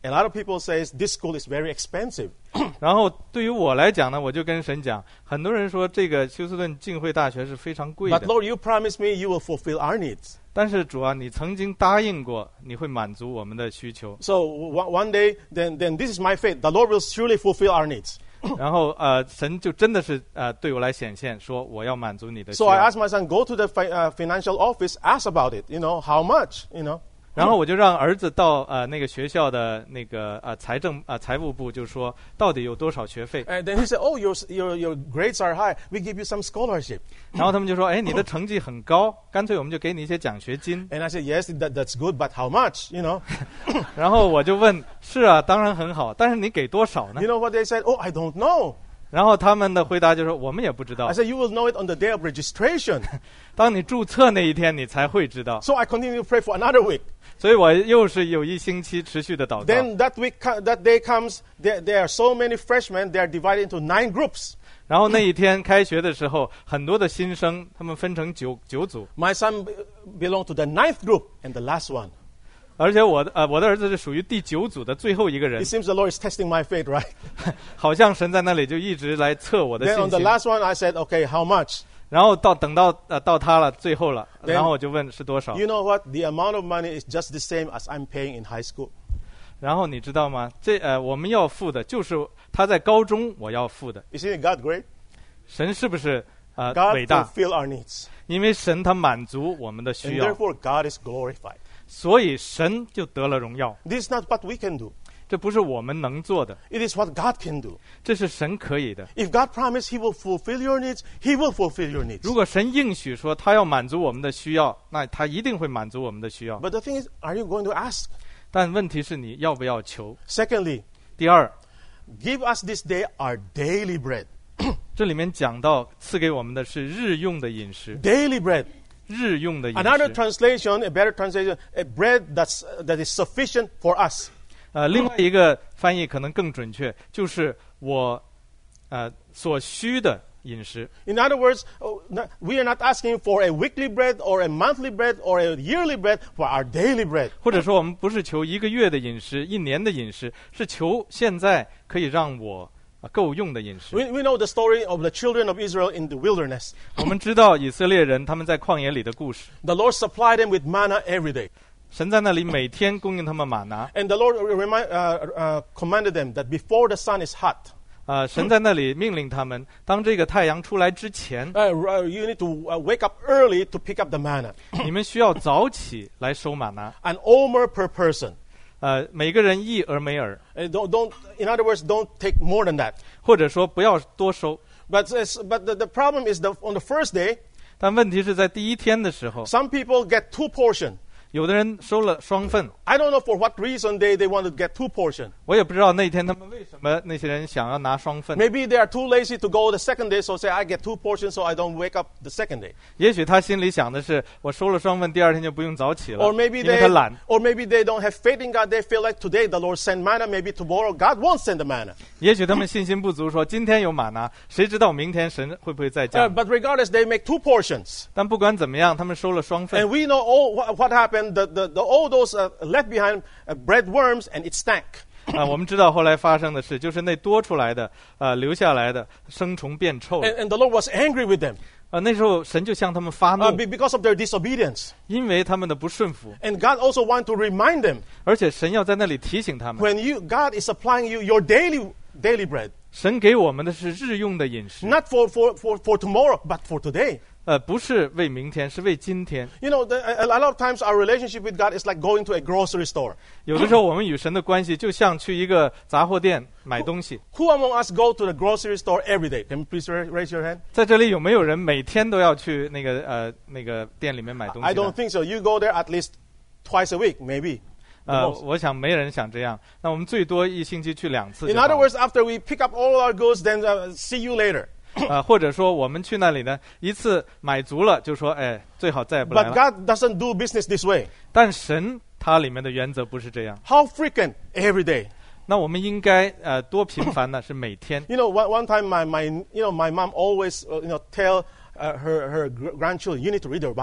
A lot of people says this school is very expensive. 然后对于我来讲呢，我就跟神讲，很多人说这个休斯顿浸会大学是非常贵 But 的， Lord, you promised me you will fulfill our needs. 但是主啊，你曾经答应过你会满足我们的需求。 So one one day, then, then this is my faith. The Lord will surely fulfill our needs. 然后呃，神就真的是呃对我来显现，说我要满足你的需 So I 要。 asked my son, go to the fi- uh, financial office, ask about it. You know, how much, you know. 然后我就让儿子到呃那个学校的那个呃财政呃财务部，就说到底有多少学费。 And then he said, oh, your, your, your grades are high. We give you some scholarship. 然后他们就说，哎，你的成绩很高，干脆我们就给你一些奖学金。 And I said, yes, that, that's good, but how much, you know? 然后我就问，是啊，当然很好，但是你给多少呢 You？know what they said? Oh, I don't know. 然后他们的回答就说，我们也不知道 I。said, you will know it on the day of registration. 当你注册那一天，你才会知道。 So I continued to pray for another week. 所以我又是有一星期持续的祷告。 Then that week, co- that day comes, there, there are so many freshmen, they are divided into nine groups. 然后那一天开学的时候，很多的新生，他们分成九九组， My son be- belonged to the ninth group and the last one. 而且我的呃我的儿子是属于第九组的最后一个人 It，seems the Lord is testing my faith, right? 好像神在那里就一直来测我的 Then 信 on the 心。 last one, I said, okay, how much? 然后到等到呃到他了，最后了， Then- 然后我就问是多少。 You know what? The amount of money is just the same as I'm paying in high school. 然后你知道吗？这呃我们要付的就是他在高中我要付的。 Isn't God great? 神是不是呃 God 伟大？ fulfill our needs. 因为神他满足我们的 And 需要， therefore, God is glorified. 所以神就得了荣耀。 This is not what we can do. 这不是我们能做的， It is what God can do. 这是神可以的。 If God promised He will fulfill your needs, He will fulfill your needs. 如果神应许说他要满足我们的需要，那他一定会满足我们的需要。 But the thing is, are you going to ask? 但问题是你要不要求？ Secondly, 第二， give us this day our daily bread. 这里面讲到赐给我们的是日用的饮食， Daily bread. 日用的饮 Another 食。 translation, a better translation, a bread that's, that is sufficient for us. 呃，另外一个翻译可能更准确，就是我呃所需的饮食。 In other words, oh, no- we are not asking for a weekly bread or a monthly bread or a yearly bread, for our daily bread. 或者说，我们不是求一个月的饮食、一年的饮食，是求现在可以让我、呃够用的饮食。 We, we know the story of the children of Israel in the wilderness. 我们知道以色列人他们在旷野里的故事， The Lord supplied them with manna every day. 神在那里每天供应他们玛拿。 And the Lord remind, uh, uh, commanded them that before the sun is hot, 呃，神在那里命令他们，当这个太阳出来之前， uh, r- you need to uh, wake up early to pick up the manna. 你们需要早起来收玛拿。 An omer per person. 呃，每个人一俄梅尔， Uh, don't, don't, in other words, don't take more than that. 或者说不要多收。 But, it's- but the, the problem is that on the first day, 但问题是在第一天的时候， some people get two portion. 有的人收了双份， I don't know for what reason they, they want to get two portion. 我也不知道那天他们为什么那些人想要拿双份。 Maybe they are too lazy to go the second day, so say I get two portions so I don't wake up the second day. 也许他心里想的是，我收了双份，第二天就不用早起了， Or maybe 因为 they, 他懒。 or maybe they don't have faith in God. They feel like today the Lord sent manna. Maybe tomorrow God won't send the manna. 也许他们信心不足，说今天有玛拿，谁知道明天神会不会再 Uh, 降？ but regardless, they make two portions. 但不管怎么样，他们收了双 And 份。 we know all what, what happened. The, the, the, all those uh, left behind uh, bred worms and it stank. 啊、我们知道后来发生的事，就是那多出来的，呃，留下来的生虫变臭了。 And, and the Lord was angry with them 呃，那时候神就向他们发怒 uh, be- because of their disobedience. 因为他们的不顺服， And God also want to remind them 而且神要在那里提醒他们， when you God is supplying you your daily daily bread, 神给我们的是日用的饮食， not for, for, for, for tomorrow, but for today. 呃，不是为明天，是为今天。 You know, the, a, a lot of times our relationship with God is like going to a grocery store. 有的时候我们与神的关系就像去一个杂货店买东西。 Who among us go to the grocery store every day? Can you please ra- raise your hand? 在这里有没有人每天都要去那个呃那个店里面买东西 I 的 don't？think so. You go there at least twice a week, maybe. 呃， the most. 我想没人想这样。那我们最多一星期去两次就 In 好 other 了。 words, after we pick up all our goods, then uh, see you later. 呃，或者说我们去那里呢，一次买足了就说，哎，最好再也不来 But 了。 God doesn't do business this way. 但神它里面的原则不是这样。 How frequent? Every day. 那我们应该呃多频繁呢？是每天。 You know, one, one time my, my, you know, my mom always, uh, you know, tell uh, her, her gr- grandchildren, you need to read your Bible.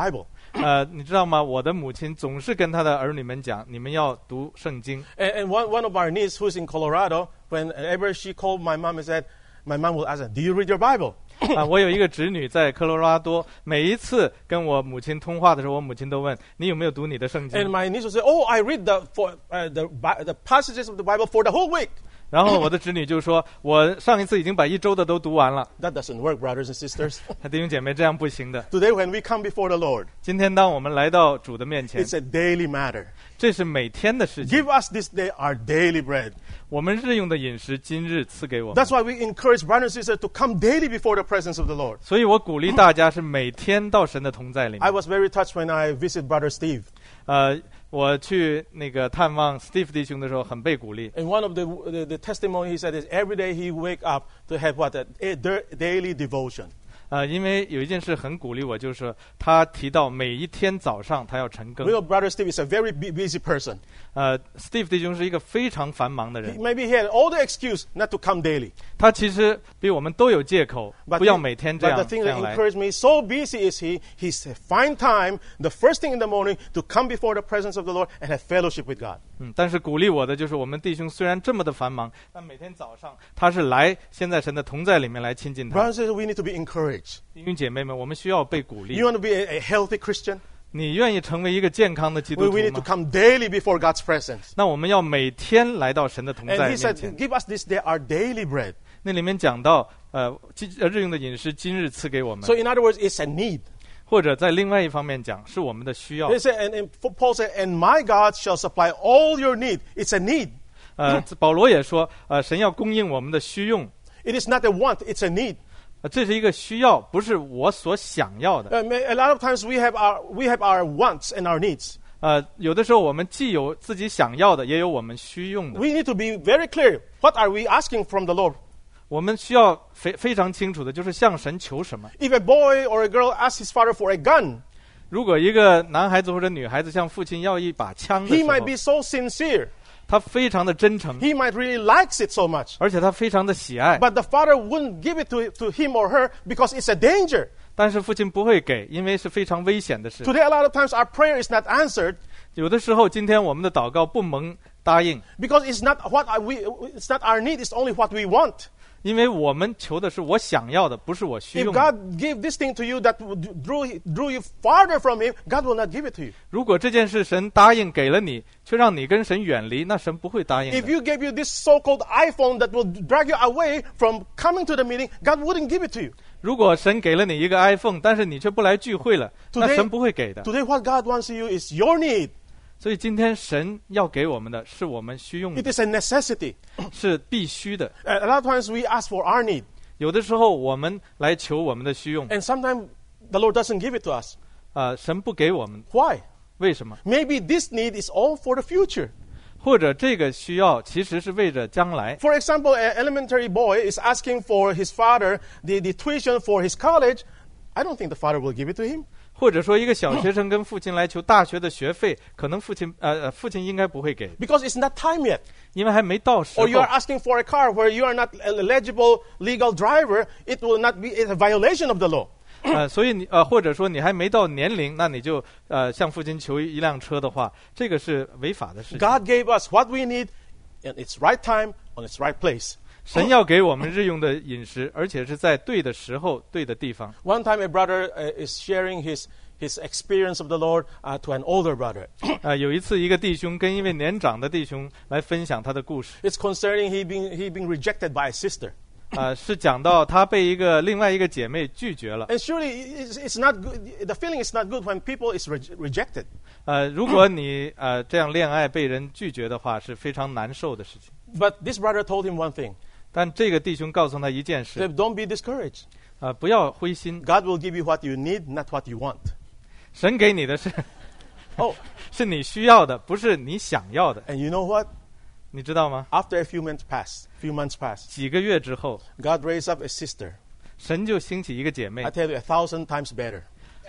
呃，你知道吗？我的母亲总是跟她的儿女们讲，你们要读圣经。 And, and one, one of our nieces who's in Colorado, whenever she called my mom and said, my mom will ask her, do you read your Bible? 啊，我有一个侄女在科罗拉多，每一次跟我母亲通话的时候，我母亲都问你有没有读你的圣经。 And my niece will say, oh, I read the, for, uh, the, the passages of the Bible for the whole week. 然后我的侄女就说，我上一次已经把一周的都读完了。 That doesn't work, brothers and sisters. 弟兄姐妹，这样不行的。 Today when we come before the Lord, 今天当我们来到主的面前， it's a daily matter. 这是每天的事情。 Give us this day our daily bread. 我们日用的饮食，今日赐给我们。 That's why we encourage brothers and sisters to come daily before the presence of the Lord. 所以我鼓励大家是每天到神的同在里 I 面。 was very touched when I visited Brother Steve. 呃，我去那个探望 Steve 弟兄的时候，很被鼓励。 And one of the, the, the testimony he said is every day he wake up to have what? A, a daily devotion. 呃，因为有一件事很鼓励我，就是他提到每一天早上他要晨更 We。know Brother Steve is a very bu- busy person. 呃 ，Steve 弟兄是一个非常繁忙的 He, 人， maybe he had all the excuse not to come daily. 他其实比我们都有借口， But, 不要 he- 每天这 but the 样 thing 这 that 样来。 encouraged me, so busy is he, he find time the first thing in the morning to come before the presence of the Lord and have fellowship with God. 嗯，但是鼓励我的就是我们弟兄虽然这么的繁忙，但每天早上他是来先在神的同在里面来亲近他。 Brothers and sisters, we need to be encouraged. 弟兄姐妹们，我们需要被鼓励 You。want to be a, a healthy Christian? 你愿意成为一个健康的基督 We, 徒 we need to 吗？ come daily before God's presence. 那我们要每天来到神的同 And 在 he 面 said, 前。 give us this day our daily bread. 那里面讲到，呃，今呃日用的饮食今日赐给我们， So in other words, it's a need. 或者在另外一方面讲，是我们的需要 They。say, and, and Paul said, and my God shall supply all your need. It's a need. 呃，保罗也说，呃，神要供应我们的需用， It is not a want, it's a need. 呃，这是一个需要，不是我所想要的。 Uh, may- a lot of times we have our we have our wants and our needs. 呃，有的时候我们既有自己想要的，也有我们需用的。 We need to be very clear. What are we asking from the Lord? 我们需要非非常清楚的，就是向神求什么。 If a boy or a girl asks his father for a gun, 如果一个男孩子或者女孩子向父亲要一把枪的 he 时 might 候， be so sincere. 他非常的真诚， He might really likes it so much. 而且他非常的喜爱， But the father wouldn't give it to, to him or her because it's a danger. 但是父亲不会给，因为是非常危险的事。 Today, a lot of times our prayer is not answered 有的时候，今天我们的祷告不蒙答应， because it's not what I- we, it's not our need, it's only what we want. 因为我们求的是我想要的，不是我需 If 用的。 God gave this thing to you that would drew, drew you farther from Him, God will not give it to you. 如果这件事神答应给了你，却让你跟神远离，那神不会答应 If 的。 you gave you this so-called iPhone that will drag you away from coming to the meeting, God wouldn't give it to you. 如果神给了你一个 iPhone，但是你却不来聚会了， Today- 那神不会给的。 Today, what God wants you is your need. 所以今天神要给我们的是我们需用 It 的， is a necessity. 是必须的。 A a lot of times we ask for our need, 有的时候我们来求我们的需用， and sometimes the Lord doesn't give it to us. 啊，神不给我们， Why? 为什么？ Maybe this need is all for the future. 或者这个需要其实是为着将来。 For example, an elementary boy is asking for his father the, the tuition for his college. I don't think the father will give it to him. 或者说，一个小学生跟父亲来求大学的学费，可能父亲呃呃父亲应该不会给， Because it's not time yet. 因为还没到时 Or you are 候。 asking for a car where you are not an eligible legal driver, it will not be it's a violation of the law. 呃，所以你呃或者说你还没到年龄，那你就呃向父亲求一辆车的话，这个是违法的事情。 God gave us what we need in its right time, on its right place. 神要给我们日用的饮食，而且是在对的时候、对的地方。 One time a brother uh, is sharing his, his experience of the Lord uh, to an older brother. 呃，有一次一个弟兄跟一位年长的弟兄来分享他的故事， It's concerning he being, he being rejected by a sister. 呃，是讲到他被一个另外一个姐妹拒绝了。 And surely it's, it's not good, the feeling is not good when people is re- rejected. 呃，如果你呃这样恋爱被人拒绝的话，是非常难受的事情。 But this brother told him one thing. 但这个弟兄告诉他一件 He 事， said, don't be discouraged. 呃，不要灰心， God will give you what you need, not what you want. 神给你的是 Oh, 是你需要的，不是你想要的， and you know what? 你知道吗？ After a few months pass, few months pass, 几个月之后， God raised up a sister. 神就兴起一个姐妹 I，tell you, a thousand times better.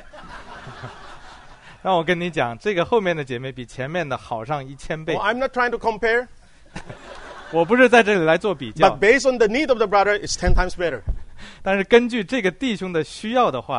让我跟你讲，这个后面的姐妹比前面的好上一千倍 Well,。I'm not trying to compare, 我不是在这里来做比较 but，based on the need of the brother, it's ten times better. 但是根据这个弟兄的需要的话，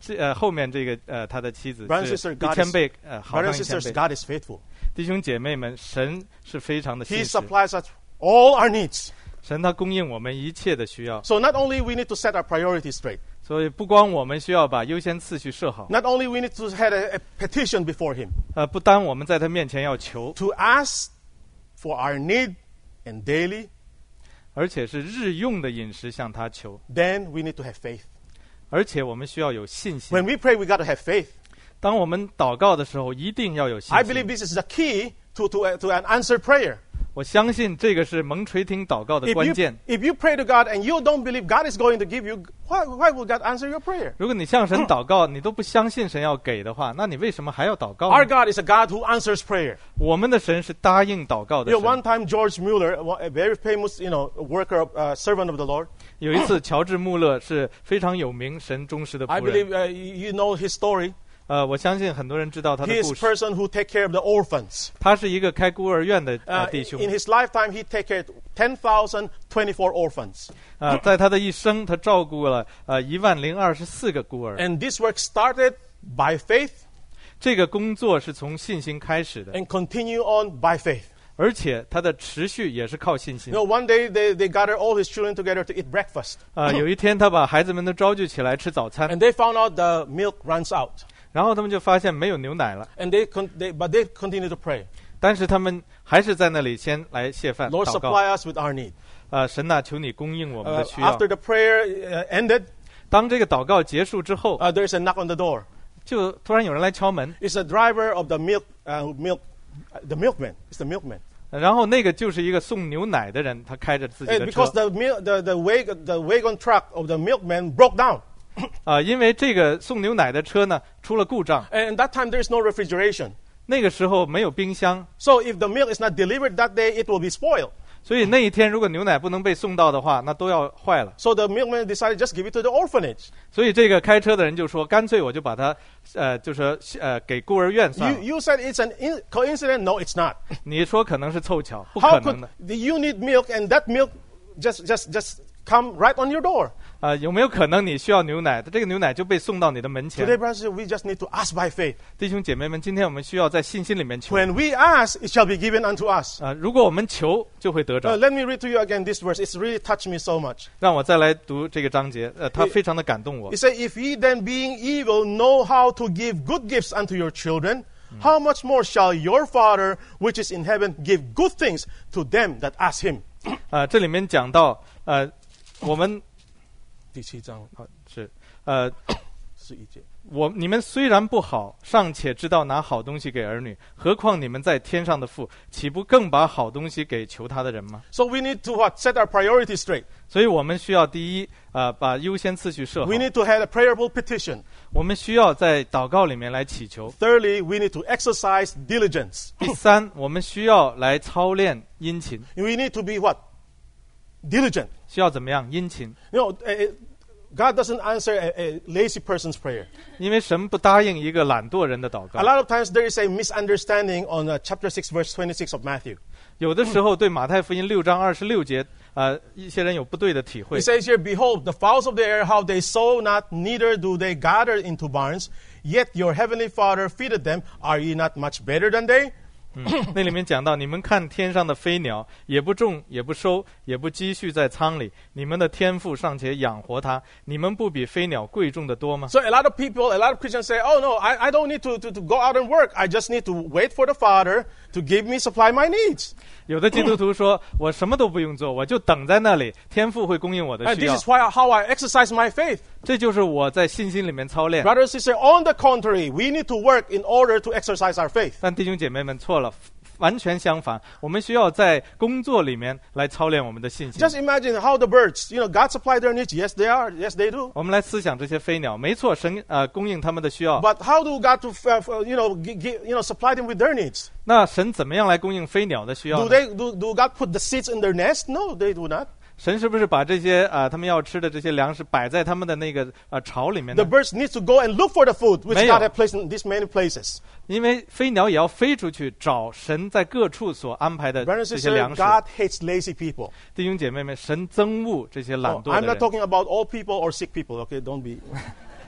这呃后面这个呃他的妻子 Brothers and 是 sisters, 一 God 千 is- 倍呃好 Brothers 上 and 一千 sisters, 倍。 God is faithful. 弟兄姐妹们，神是非常的 He 信实， supplies us all our needs. 神他供应我们一切的需要， So not only we need to set our priorities straight, 所以不光我们需要把优先次序设好， not only we need to have a, a petition before Him 呃，不单我们在他面前要求， to ask for our need and daily, 而且是日用的饮食向他求， then we need to have faith. 而且我们需要有信心。 When we pray, we got to have faith. 当我们祷告的时候，一定要有信 I believe 心。 this is the key to, to, uh, to an answered prayer. 我相信这个是蒙垂听祷告的 If 关 you, 键。 if you pray to God and you don't believe God is going to give you, why, why will God answer your prayer? 如果你向神祷告，你都不相信神要给的话，那你为什么还要祷告 Our 呢？ God is a God who answers prayer. 我们的神是答应祷告的 You know, 神 one。time George Mueller, a very famous, you know, worker, of, uh, servant of the Lord, 有一次，乔治穆勒是非常有名、神忠实的 I 仆人。 believe uh, you you know his story. 呃，我相信很多人知道他 He 的 is 故 a 事。 person who take care of the orphans. 他是一个开孤儿院的呃 Uh, 弟兄 in。his lifetime, he take care of ten thousand twenty-four orphans. 呃，在他的一生，他照顾了呃一万零二十四个孤儿。 And this work started by faith 这个工作是从信心开始的， and continue on by faith. 而且它的持续也是靠信心 You。know, one day they, they gathered all his children together to eat breakfast. 呃，有一天他把孩子们都招聚起来吃早餐， And they found out the milk runs out. 然后他们就发现没有牛奶了， And they, con- they but they continue to pray. 但是他们还是在那里先来谢饭 Lord, 祷告。 supply us with our need. 呃，神呐，求你供应我们 Uh, 的需要 after。the prayer uh, ended, 当这个祷告结束之后， uh, there's a knock on the door. 就突然有人来敲门， It's the driver of the milk, uh, milk, uh, the milkman. It's the milkman. 然后那个就是一个送牛奶的人，他开着自己 And 的车 because the, mil- the, the, wag- the wagon truck of the milkman broke down. 啊、因为这个送牛奶的车呢出了故障， And that time there's no refrigeration. 那个时候没有冰箱， So if the milk is not delivered that day, it will be spoiled. 所以那一天如果牛奶不能被送到的话，那都要坏了。 So the milkman decided just give it to the orphanage. 所以这个开车的人就说，干脆我就把它，呃，就说呃给孤儿院算 You, 了。 you said it's an in- coincidence. No, it's not. 你说可能是凑巧，不 How 可能 could 的。 the, you need milk and that milk just, just, just come right on your door? 啊、有没有可能你需要牛奶，这个牛奶就被送到你的门前 Today, brothers, we just need to ask by faith. 弟兄姐妹们，今天我们需要在信心里面求。 When we ask, it shall be given unto us. 啊、如果我们求，就会得 Uh, 着。 let me read to you again this verse. It's really touched me so much. 让我再来读这个章节，呃，它非常的感动我 It。says, If ye then being evil know how to give good gifts unto your children, how much more shall your Father which is in heaven give good things to them that ask him? 啊、这里面讲到，呃，我们第七章啊是，呃， 十一节。 我你们虽然不好，尚且知道拿好东西给儿女，何况你们在天上的父，岂不更把好东西给求他的人吗？ So we need to what? Set our priorities straight. 所以我们需要第一，呃，把优先次序设好 We。need to have a prayerful petition. 我们需要在祷告里面来祈求。 Thirdly, we need to exercise diligence. 第三，我们需要来操练殷勤。 We need to be what? Diligent. 需要怎么样？殷勤。 You know, uh, God doesn't answer a, a lazy person's prayer. 因为神不答应一个懒惰人的祷 A 告。 lot of times there is a misunderstanding on uh, chapter six, verse twenty-six of Matthew. 有的时候对马太福音六章二十六节，呃，一些人有不对的体会 It。says here, Behold, the fowls of the air, how they sow not, neither do they gather into barns, yet your heavenly Father feedeth them. Are ye not much better than they? 嗯，那里面讲到，你们看天上的飞鸟，也不种，也不收，也不积蓄在仓里，你们的天父尚且养活它，你们不比飞鸟贵重的多吗？ So a lot of people, a lot of Christians say, oh no, I, I don't need to, to, to go out and work. I just need to wait for the Father to give me, supply my needs. 有的基督徒说，我什么都不用做，我就等在那里，天父会供应我的 And 需 this 要 is why, how I exercise my faith. 这就是我在信心里面操练。 Brothers and sisters, on the contrary, we need to work in order to exercise our faith. 但弟兄姐妹们错了，完全相反，我们需要在工作里面来操练我们的信心。 Just imagine how the birds, you know, God supply their needs. Yes, they are. Yes, they do. 我们来思想这些飞鸟，没错，神呃供应他们的需要。 But how do God to, uh, uh, you know, g- g- you know, supply them with their needs? 那神怎么样来供应飞鸟的需要 Do 呢？ they do, do God put the seeds in their nest? No, they do not. 神是不是把这些啊、呃他们要吃的这些粮食摆在他们的那个呃巢里面 The 呢？ birds need to go and look for the food which 没有。 God has placed in these many places. 因为飞鸟也要飞出去找神在各处所安排的 Brothers 这 and 些 sisters, 粮食。 God hates lazy people. 弟兄姐妹们，神憎恶这些懒 Oh, 惰 I'm 的 not 人。 talking about old people or sick people. Okay, don't be.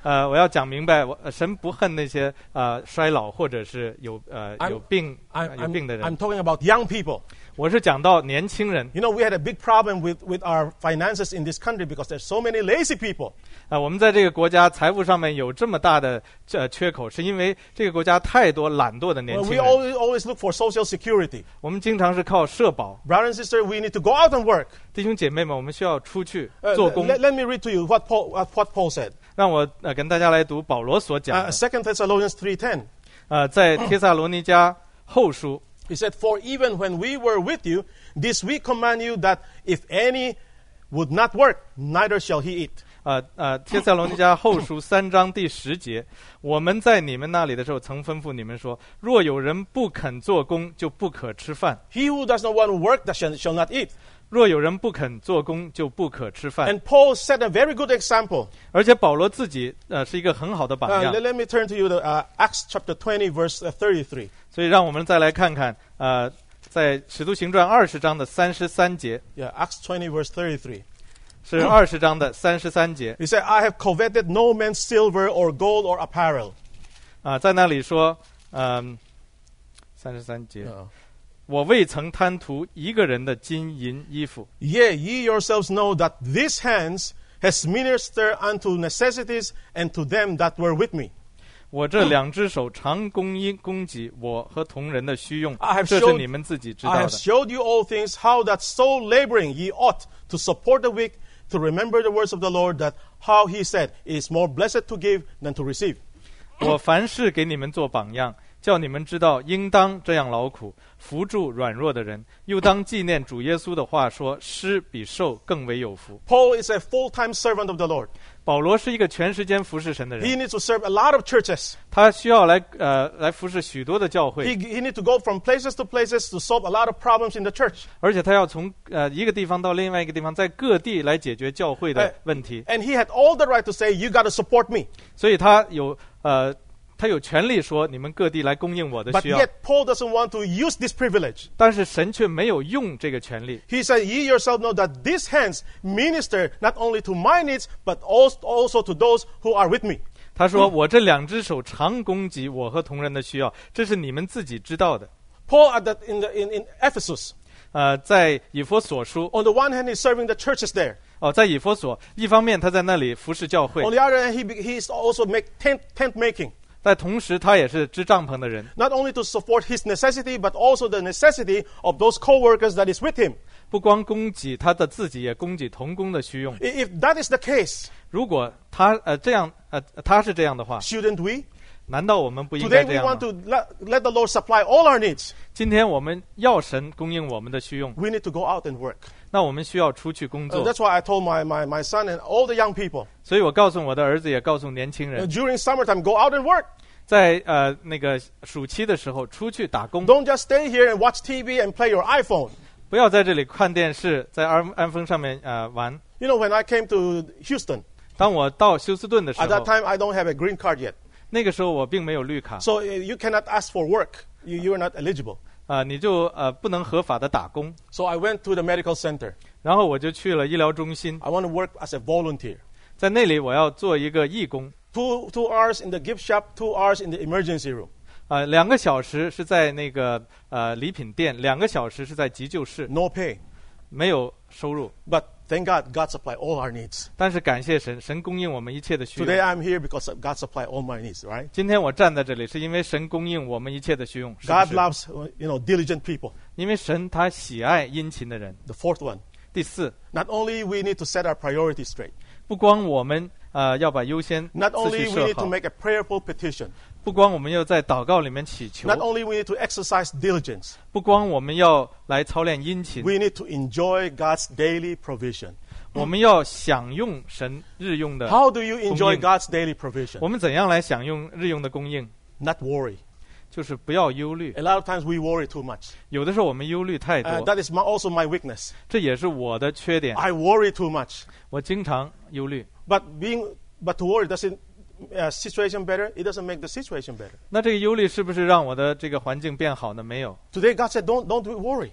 呃，我要讲明白，我、呃、神不恨那些呃衰老或者是有呃 I'm- 有病、 I'm, 呃有病的 I'm, 人。 I'm talking about young people. 我是讲到年轻人。 You know, we had a big problem with, with our finances in this country because there's so many lazy people. 啊、我们在这个国家财务上面有这么大的呃缺口，是因为这个国家太多懒惰的年 Well, 轻 we 人。 always, always look for social security. 我们经常是靠社保。 Brothers and sisters, we need to go out and work. 弟兄姐妹们，我们需要出去 Uh, 做工。 let, let me read to you what Paul, what, what Paul said. 让我呃跟大家来读保罗所讲 Uh, 的。 Second Thessalonians three ten. 呃，在帖撒罗尼迦后书， He said, For even when we were with you, this we command you that if any would not work, neither shall he eat. 呃呃，帖撒罗尼迦后书三章第十节，我们在你们那里的时候，曾吩咐你们说：若有人不肯做工，就不可吃饭； He who does not want to work, that shall, shall not eat. 若有人不肯做工，就不可吃饭。 And Paul set a very good example. 而且保罗自己呃是一个很好的榜 Uh, 样 let, let me turn to you to uh, Acts chapter twenty, verse uh, thirty-three. 所以让我们再来看看，呃，在使徒行传二十章的三十三节， Yeah, Acts twenty, verse thirty-three. 是二十章的三十三节 He said, I have coveted no man's silver or gold or apparel. 啊、在那里说，嗯、三十三节， Uh, 我未曾贪图一个人的金银衣服。 Yea, ye yourselves know that these hands has ministered unto necessities and to them that were with me. 我这两只手常供应供给我和同人的需用 I，have 这是 showed- 你们自己知 I 道 have 的。 showed you all things, how that so laboring ye ought to support the weak, to remember the words of the Lord, that how he said, it is more blessed to give than to receive. 我凡事给你们做榜样，叫你们知道应当这样劳苦，扶助软弱的人，又当纪念主耶稣的话说：施比受更为有福。 Paul is a full-time servant of the Lord. 保罗是一个全时间服侍神的 He 人， needs to serve a lot of churches. 他需要来呃来服侍许多的教 He, 会， he needs to go from places to places to solve a lot of problems in the church. 而且他要从呃一个地方到另外一个地方，在各地来解决教会的问题， And he had all the right to say, you got to support me. 所以他有呃他有权利说你们各地来供应我的 But 需要， yet Paul doesn't want to use this privilege. 但是神却没有用这个权利。 He said, ye yourself know that these hands minister not only to my needs, but also, also to those who are with me. 他说：“我这两只手常供给我和同人的需要，这是你们自己知道的。 Paul at the, in, the, in, in Ephesus, ” 呃，在以弗所书 on the one hand, he's serving the churches there. 哦，在以弗所，一方面他在那里服侍教会 On，the other hand, he, be- he's also make tent, tent making. 但同时他也是织帐篷的人， Not only to support his necessity, but also the necessity of those co-workers that is with him. 不光供给他的自己，也供给同工的需用。 I- If that is the case, 如果他呃这样呃他是这样的话， shouldn't we? 难道我们不应该 Today 这 we 样 want 吗？ to let, let the Lord supply all our needs. 今天我们要神供应我们的需用， We need to go out and work. 那我们需要出去工 Uh, 作。 that's why I told my, my, my son and all the young people, 所以我告诉我的儿子，也告诉年轻 uh, 人， during summertime, go out and work. 在呃那个暑期的时候出去打工， Don't just stay here and watch T V and play your iPhone. 不要在这里看电视，在安安峰上面呃玩。 You know, when I came to Houston, 当我到休斯顿的时 at that 候， time I don't have a green card yet. 那个时候我并没有绿卡， So uh, you cannot ask for work. You, you are not eligible. 啊、你就呃不能合法的打工。 So I went to the medical center. 然后我就去了医疗中心， I want to work as a volunteer. 在那里我要做一个义工， Two, two hours in the gift shop, two hours in the emergency room. 啊、两个小时是在那个呃礼品店，两个小时是在急救室， No pay. 没有收入。 But thank God, God supplied all our needs. 但是感谢神，神供应我们一切的需 Today 要。 I'm here because God supplied all my needs, right? 今天我站在这里，是因为神供应我们一切的需用，是不 God 是？ loves, uh, you know, diligent people. 因为神他喜爱殷勤的人。 The fourth one. 第四， Not only we need to set our priorities straight. 不光我们呃要把优先 Not 次 only 序 we 设 need to 好， make a prayerful petition. 不光我们要在祷告里面祈求， Not only we need to exercise diligence. 不光我们要来操练殷勤， We need to enjoy God's daily provision. 我们要享用神日用的。 How do you enjoy 供应。 God's daily provision? 我们怎样来享用日用的供应？ Not worry. 就是不要忧虑。 A lot of times we worry too much. 有的时候我们忧虑太 Uh, 多， that is my, also my weakness. 这也是我的缺点。 I worry too much. 我经常忧虑。 But being, but to worry doesn't uh, situation better. It doesn't make the situation better. 那这个忧虑是不是让我的这个环境变好呢？没有。 Today God said, don't don't worry.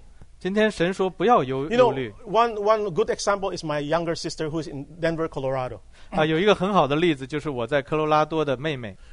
今天神说不要忧 You 忧 know, 虑 one, one good example is my younger sister who's in Denver, Colorado. 啊，有一个很好的例子，就是我在科罗拉多的妹妹。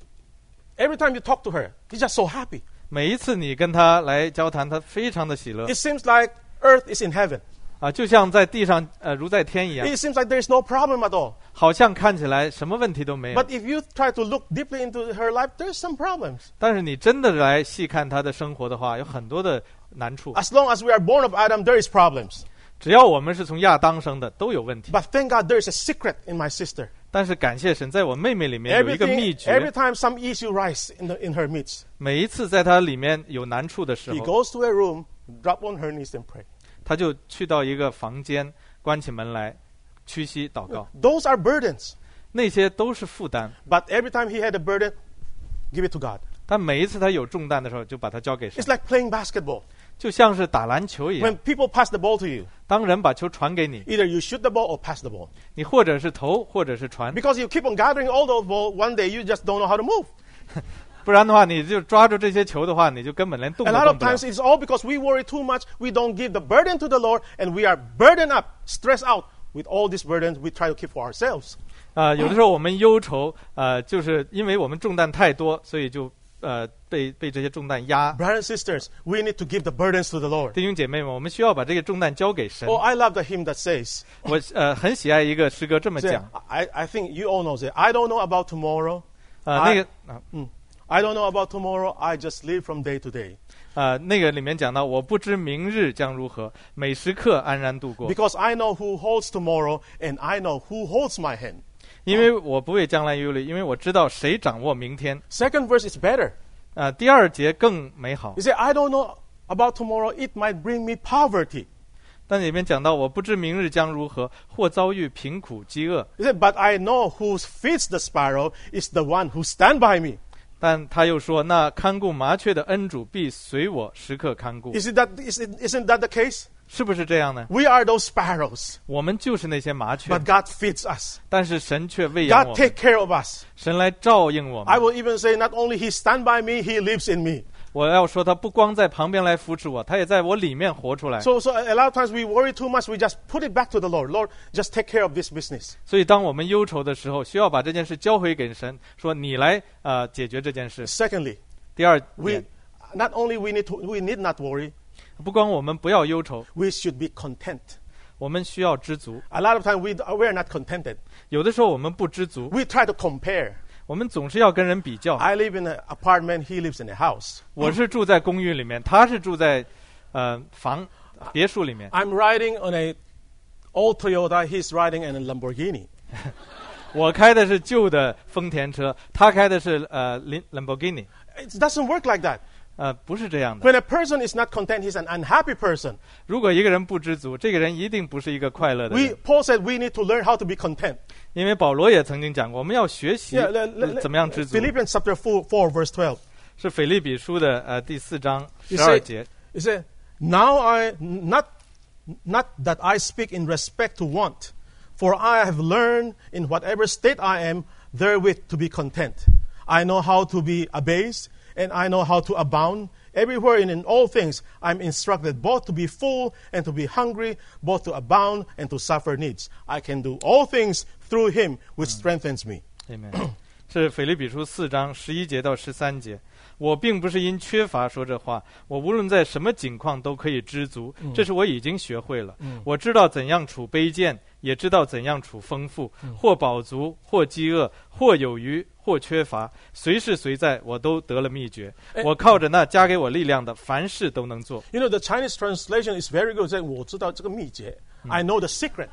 Every time you talk to her, she's just so happy. 每一次你跟她来交谈，她非常的喜乐 It seems like earth is in heaven. 啊，就像在地上呃如在天一样， It seems like there's no problem at all. 好像看起来什么问题都没有。 But if you try to look deeply into her life, there's some problems. 但是你真的来细看她的生活的话，有很多的难处。 As long as we are born of Adam, there is problems. 只要我们是从亚当生的，都有问题。 But thank God there's a secret in my sister. 但是感谢神，在我妹妹里面有一个 Everything, 秘 every 诀。 time some issue rises in, the, in her midst, 每一次在她里面有难处的时 she 候， goes to a room, drop on her knees and pray. 她就去到一个房间，关起门来，屈膝祷告。 Those are burdens. 那些都是负担， But every time he had a burden, give it to God. 但每一次他有重担的时候，就把它交给神 It's，like playing basketball. 就像是打篮球一样。 When people pass the ball to you, 当人把球传给你， either you shoot the ball or pass the ball. 你或者是投，或者是传， Because you keep on gathering all those balls, one day you just don't know how to move. 不然的话，你就抓住这些球的话，你就根本连动 A 都 lot 动 of 不了 times。it's all because we worry too much. We don't give the burden to the Lord, and we are burdened up, stressed out with all these burdens we try to keep for ourselves. 啊、有的时候我们忧愁，呃，就是因为我们重担太多，所以就呃被被这些重担压。 Brothers and sisters, we need to give the burdens to the Lord. 弟兄姐妹们，我们需要把这个重担交给神。 Oh, I love the hymn that says, 我呃很喜爱一个诗歌这么 say, 讲， I, I think you all know it. I don't know about tomorrow. 呃 I- 那个啊 Mm. I don't know about tomorrow. I just live from day to day. 呃那个里面讲到，我不知明日将如何，每时刻安然度过。 Because I know who holds tomorrow, and I know who holds my hand. 因为我不为将来忧虑，因为我知道谁掌握明天。 Second verse is better. 呃，第二节更美好 He，said, I don't know about tomorrow. It might bring me poverty. 但里面讲到，我不知明日将如何，或遭遇贫苦饥饿。 He said, but I know who feeds the sparrow is the one who stand by me. 但他又说，那看顾麻雀的恩主必随我时刻看顾， Is it that, is it, isn't that the case? 是不是这样呢？ We are those sparrows, 我们就是那些麻雀 but，God feeds us. 但是神却喂养 God 我 take 们， care of us. 神来照应我 I 们。 will even say, not only He stand by me, He lives in me. 我要说，他不光在旁边来扶持我，他也在我里面活出来。 So, so a lot of times we worry too much. We just put it back to the Lord. Lord, just take care of this business. 所以，当我们忧愁的时候，需要把这件事交回给神，说你来呃解决这件事。 Secondly, 第二 we 点， not only we need to, we need not worry. 不光我们不要忧愁， We should be content. 我们需要知足。 A lot of times we we are not contented. 有的时候我们不知足， We try to compare. 我们总是要跟人比较。 I live in an apartment. He lives in a house. 我是住在公寓里面，他是住在呃房别墅里面。 I'm riding on a old Toyota. He's riding in a Lamborghini. 我开的是旧的丰田车，他开的是呃林兰博基尼。 It doesn't work like that. 呃，不是这样的。 When a person is not content, he's an unhappy person. 如果一个人不知足，这个人一定不是一个快乐的 We 人。 Paul said we need to learn how to be content. 因为保罗也曾经讲过，我们要学习 Yeah, le- le- 呃怎么样知足。 Philippians chapter four, four, verse twelve. 是腓立比书的呃第四章 You 十二 say- 节。 He said, "Now I not not that I speak in respect to want, for I have learned in whatever state I am therewith to be content. I know how to be abased, and I know how to abound. Everywhere and in all things I'm instructed both to be full and to be hungry, both to abound and to suffer needs. I can do all things through him which strengthens me." Amen 是腓立比书四章十一节到十三节。我并不是因缺乏说这话，我无论在什么境况都可以知足，这是我已经学会了。我知道怎样处卑贱，也知道怎样处丰富，或饱足，或饥饿，或有余，或缺乏，随时随在，我都得了秘诀。我靠着那加给我力量的，凡事都能做。 You know, the Chinese translation is very good. Saying, 我知道这个秘诀. I know the secret.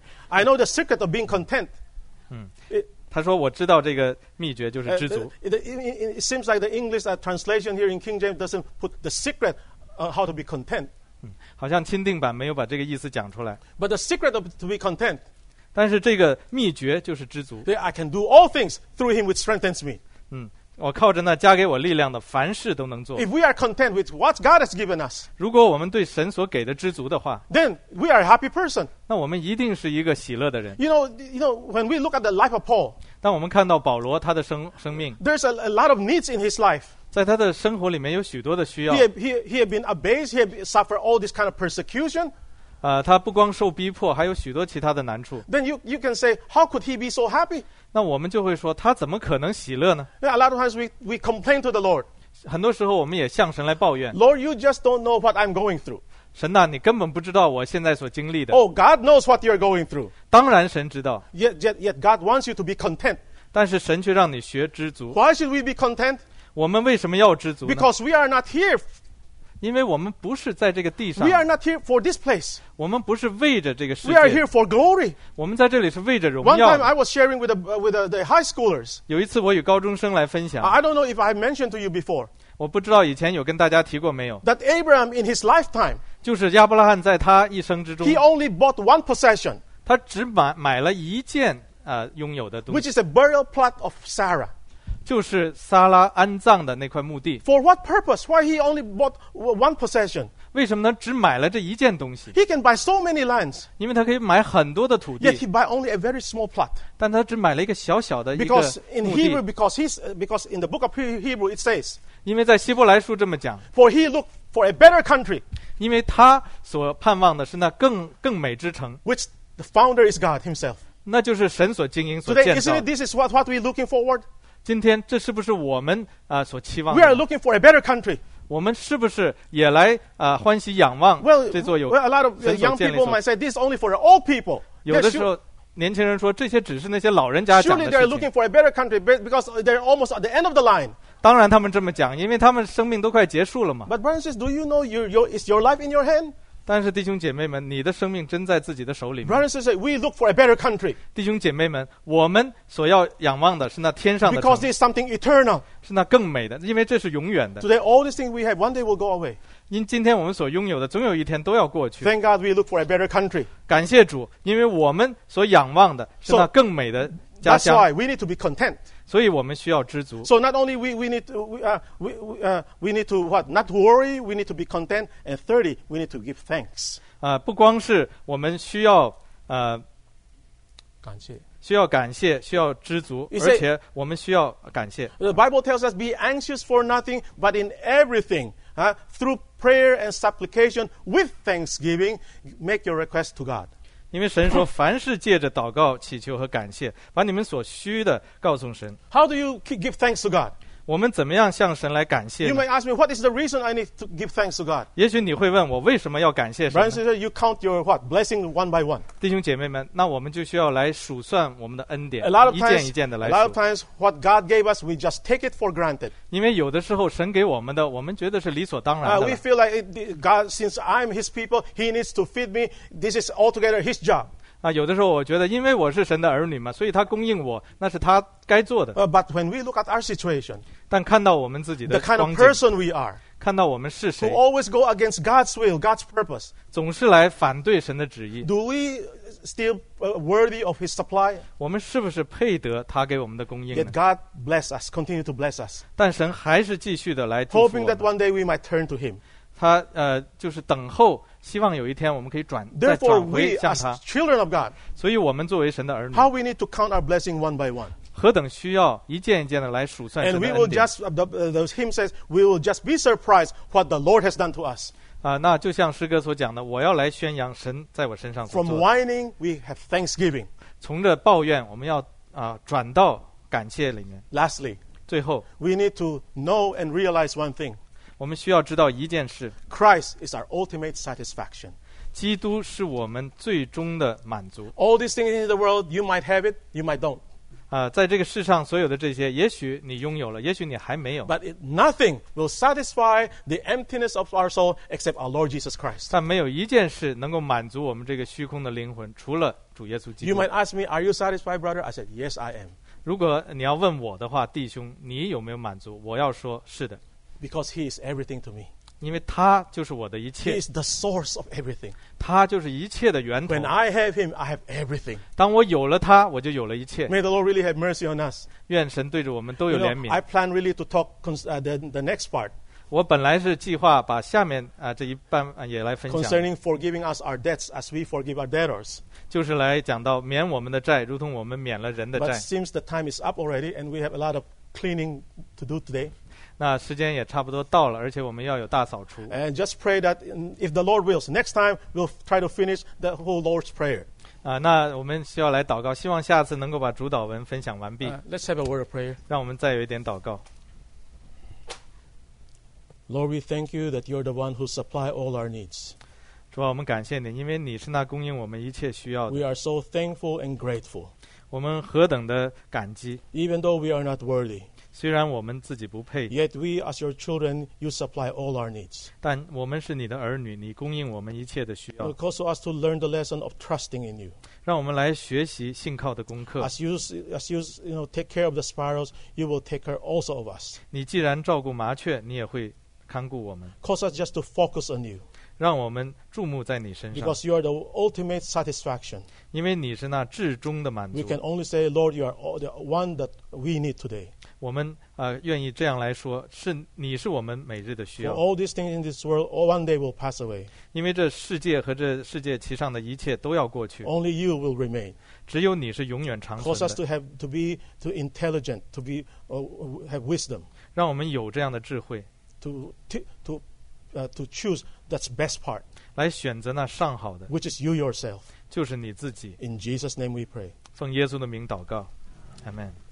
I know the secret of being content. It, 他说：“我知道这个秘诀就是 uh, 知足。 it, it, it, it seems like the English uh, translation here in King James doesn't put the secret uh, how to be content. 好像钦定版没有把这个意思讲出来， But the secret of to be content, 但是这个秘诀就是知足。 that I can do all things through him which strengthens me. 嗯，我靠着那加给我力量的，凡事都能做。 If we are content with what God has given us, 如果我们对神所给的知足的话， then we are a happy person. 那我们一定是一个喜乐的人。 You know, you know, when we look at the life of Paul, 当我们看到保罗他的生生命， there's a, a lot of needs in his life. 在他的生活里面有许多的需要 He had, he, he had been abased. He had suffered all this kind of persecution. 呃，他不光受逼迫，还有许多其他的难处。 Then you, you can say, how could he be so happy? 那我们就会说，他怎么可能喜乐呢？ Yeah, a lot of times we, we complain to the Lord. 很多时候我们也向神来抱怨， Lord, you just don't know what I'm going through. 神呐、你根本不知道我现在所经历的。 Oh, God knows what you're going through. 当然神知道， Yet, yet, yet God wants you to be content. 但是神却让你学知足。 Why should we be content? 我们为什么要知足呢？ Because we are not here. 因为我们不是在这个地上 We，are not here for this place. 我们不是为着这个世 We are 界， here for glory. 我们在这里是为着荣 One 耀 time 的。 I was sharing with, the, uh, with the, the high schoolers. 有一次我与高中生来分享， I don't know if I mentioned to you before 我不知道以前有跟大家提过没有， that Abraham in his lifetime, 就是亚伯拉罕在他一生之中， he only bought one possession, 他只买买了一件呃拥有的东 which 西， is a burial plot of Sarah. 就是撒拉安葬的那块墓地。 For what purpose? Why he only bought one possession? 为什么呢？只买了这一件东西？ He can buy so many lands, 因为他可以买很多的土 yet 地， he buy only a very small plot. 但他只买了一个小小的一个 Because in 墓 Hebrew, 地。 because he's uh, because in the book of He- Hebrew it says, 因为在希伯来书这么讲， for he looked for a better country, 因为他所盼望的是那更更美之城， which the founder is God himself. 那就是神所经营所 Today, 建 isn't 造 it? 的。 This is what what we're looking forward. 今天这是不是我们啊、呃所期望 We are 的？ looking for a better country. 我们是不是也来啊、呃欢喜仰望 Well, 这座有 well, a lot of uh, 神所 young 建立 people 所 might say this is only for the old people. 有 Yeah, 的时 sure- 候年轻人说这些只是那些老人家讲 Surely 的 they're 事情 looking。for a better country be- because they're almost at the end of the line. 当然他们这么讲，因为他们生命都快结束了嘛。 But brothers and sisters, do you know your, your, is your life in your hand? 但是弟兄姐妹们，你的生命真在自己的手里面。 Brothers and sisters, we look for a better country 弟兄姐妹们，我们所要仰望的是那天上的 because 城， there's something eternal. 是那更美的，因为这是永远的。 Today, all these things we have, one day will go away. 因今天我们所拥有的，总有一天都要过去。 Thank God we look for a better country. 感谢主，因为我们所仰望的是 So, 那更美的家 That's 乡， why we need to be content. 所以我们需要知足。 So not only we, we need to, we, uh, we, we, uh, we need to what? Not to worry, we need to be content. And thirdly, we need to give thanks. 啊、不光是我们需要呃需要感谢，需要知足， You 而 say- 且我们需要感谢。 The Bible tells us, be anxious for nothing, but in everything, uh, through prayer and supplication, with thanksgiving, make your request to God. 因为神说，凡是借着祷告、祈求和感谢，把你们所需的告诉神。 How do you keep- give thanks to God? 我们怎么样向神来感谢 You 呢？ may ask me, what is the reason I need to give thanks to God? 也许你会问我，为什么要感谢神 Brothers and 呢？ sisters, you count your what? Blessing one by one. 弟兄姐妹们，那我们就需要来数算我们的恩典 A，lot of 一件 times, 一件的 a 来 lot of 数。 times, what God gave us, we just take it for granted. 因为有的时候神给我们的，我们觉得是理所当然 Uh, 的 we 了。 feel like it, God, since I'm His people, He needs to feed me. This is altogether His job. 啊，有的时候我觉得，因为我是神的儿女嘛，所以他供应我，那是他该做的。 Uh, but when we look at our situation, 但看到我们自己 the 的 kind 光 of 景， person we are, 看到我们是 who 谁， always go against God's will, God's purpose, 总是来反对神的旨意， do we still uh, worthy of His supply? 我们是不是配得他给我们的供应 Yet 呢？ God bless us, continue to bless us, 但神还是继续的来祝福 hoping 我 that 们。 one day we might turn to Him. 他呃，就是等候，希望有一天我们可以转再 Therefore, 转回 we 向 as 他。 children of God, 所以我们作为神的儿女， how we need to count our blessing one by one. 何等需要一件一件的来数算 And 神的 we 恩 will 典 just, uh, the, uh, the hymn says, we will just be surprised what the Lord has done to us. 啊！那就像诗歌所讲的，我要来宣扬神在我身上所 From 做的。 whining, we have thanksgiving. 从这抱怨，我们要啊转到感谢里面。 Lastly, 最后， we need to know and realize one thing. 我们需要知道一件事： Christ is our ultimate satisfaction. 基督是我们最终的满足。 All these things in the world, you might have it, you might don't. 啊，在这个世上所有的这些，也许你拥有了，也许你还没有， But it, nothing will satisfy the emptiness of our soul except our Lord Jesus Christ. 但没有一件事能够满足我们这个虚空的灵魂，除了主耶稣基 You 督。 might ask me, are you satisfied, brother? I said, yes, I am. 如果你要问我的话，弟兄，你有没有满足？我要说是的， Because He is everything to me. 因为他就是我的一 He 切， is the source of everything. 他就是一切的源头。 When I have Him, I have everything. 当我有了他，我就有了一切。 May the Lord really have mercy on us. 愿神对着我们都 You 有 know, 怜悯。 I plan really to talk cons- uh, the, the next part 我本来是计划把下面啊、这一半、啊、也来分享， concerning forgiving us our debts as we forgive our debtors. 就是来讲到免我们的债，如同我们免了人的 But 债。 since the time is up already and we have a lot of cleaning to do today, 那时间也差不多到了，而且我们要有大扫除。 And just pray that mm, if the Lord wills, next time we'll try to finish the whole Lord's Prayer. 啊，那我们需要来祷告，希望下次能够把主祷文分享完毕。 Uh, let's have a word of prayer. 让我们再有一点祷告。 Lord, we thank you that you're the one who supply all our needs. 主啊，我们感谢你，因为你是那供应我们一切需要的。 We are so thankful and grateful. 我们何等的感激！ Even though we are not worthy, 虽然我们自己不配， yet we as your children, you supply all our needs. 但我们是你的儿女，你供应我们一切的需要。 It calls us to learn the lesson of trusting in you. 让我们来学习信靠的功课。 As you, as you, you know, take care of the sparrows, you will take care also of us. 你既然照顾麻雀，你也会看顾我们。 Cause us just to focus on you, 让我们注目在你身上， because you are the ultimate satisfaction. 因为你是那至终的满 We 足。 can only say, Lord, you are all- the one that we need today. 我们呃愿意这样来说，是你是我们每日的需 For 要， all these things in this world, all one day will pass away. 因为这世界和这世界其上的一切都要过去， Only you will remain. 只有你是永远长存 Cause us 的。 to have to be to intelligent, to be uh, have wisdom, 让我们有这样的智慧， to to to, uh, to choose that's best part, 来选择那上好的， which is you yourself. 就是你自己。 In Jesus' name we pray. 奉耶稣的名祷告，阿们。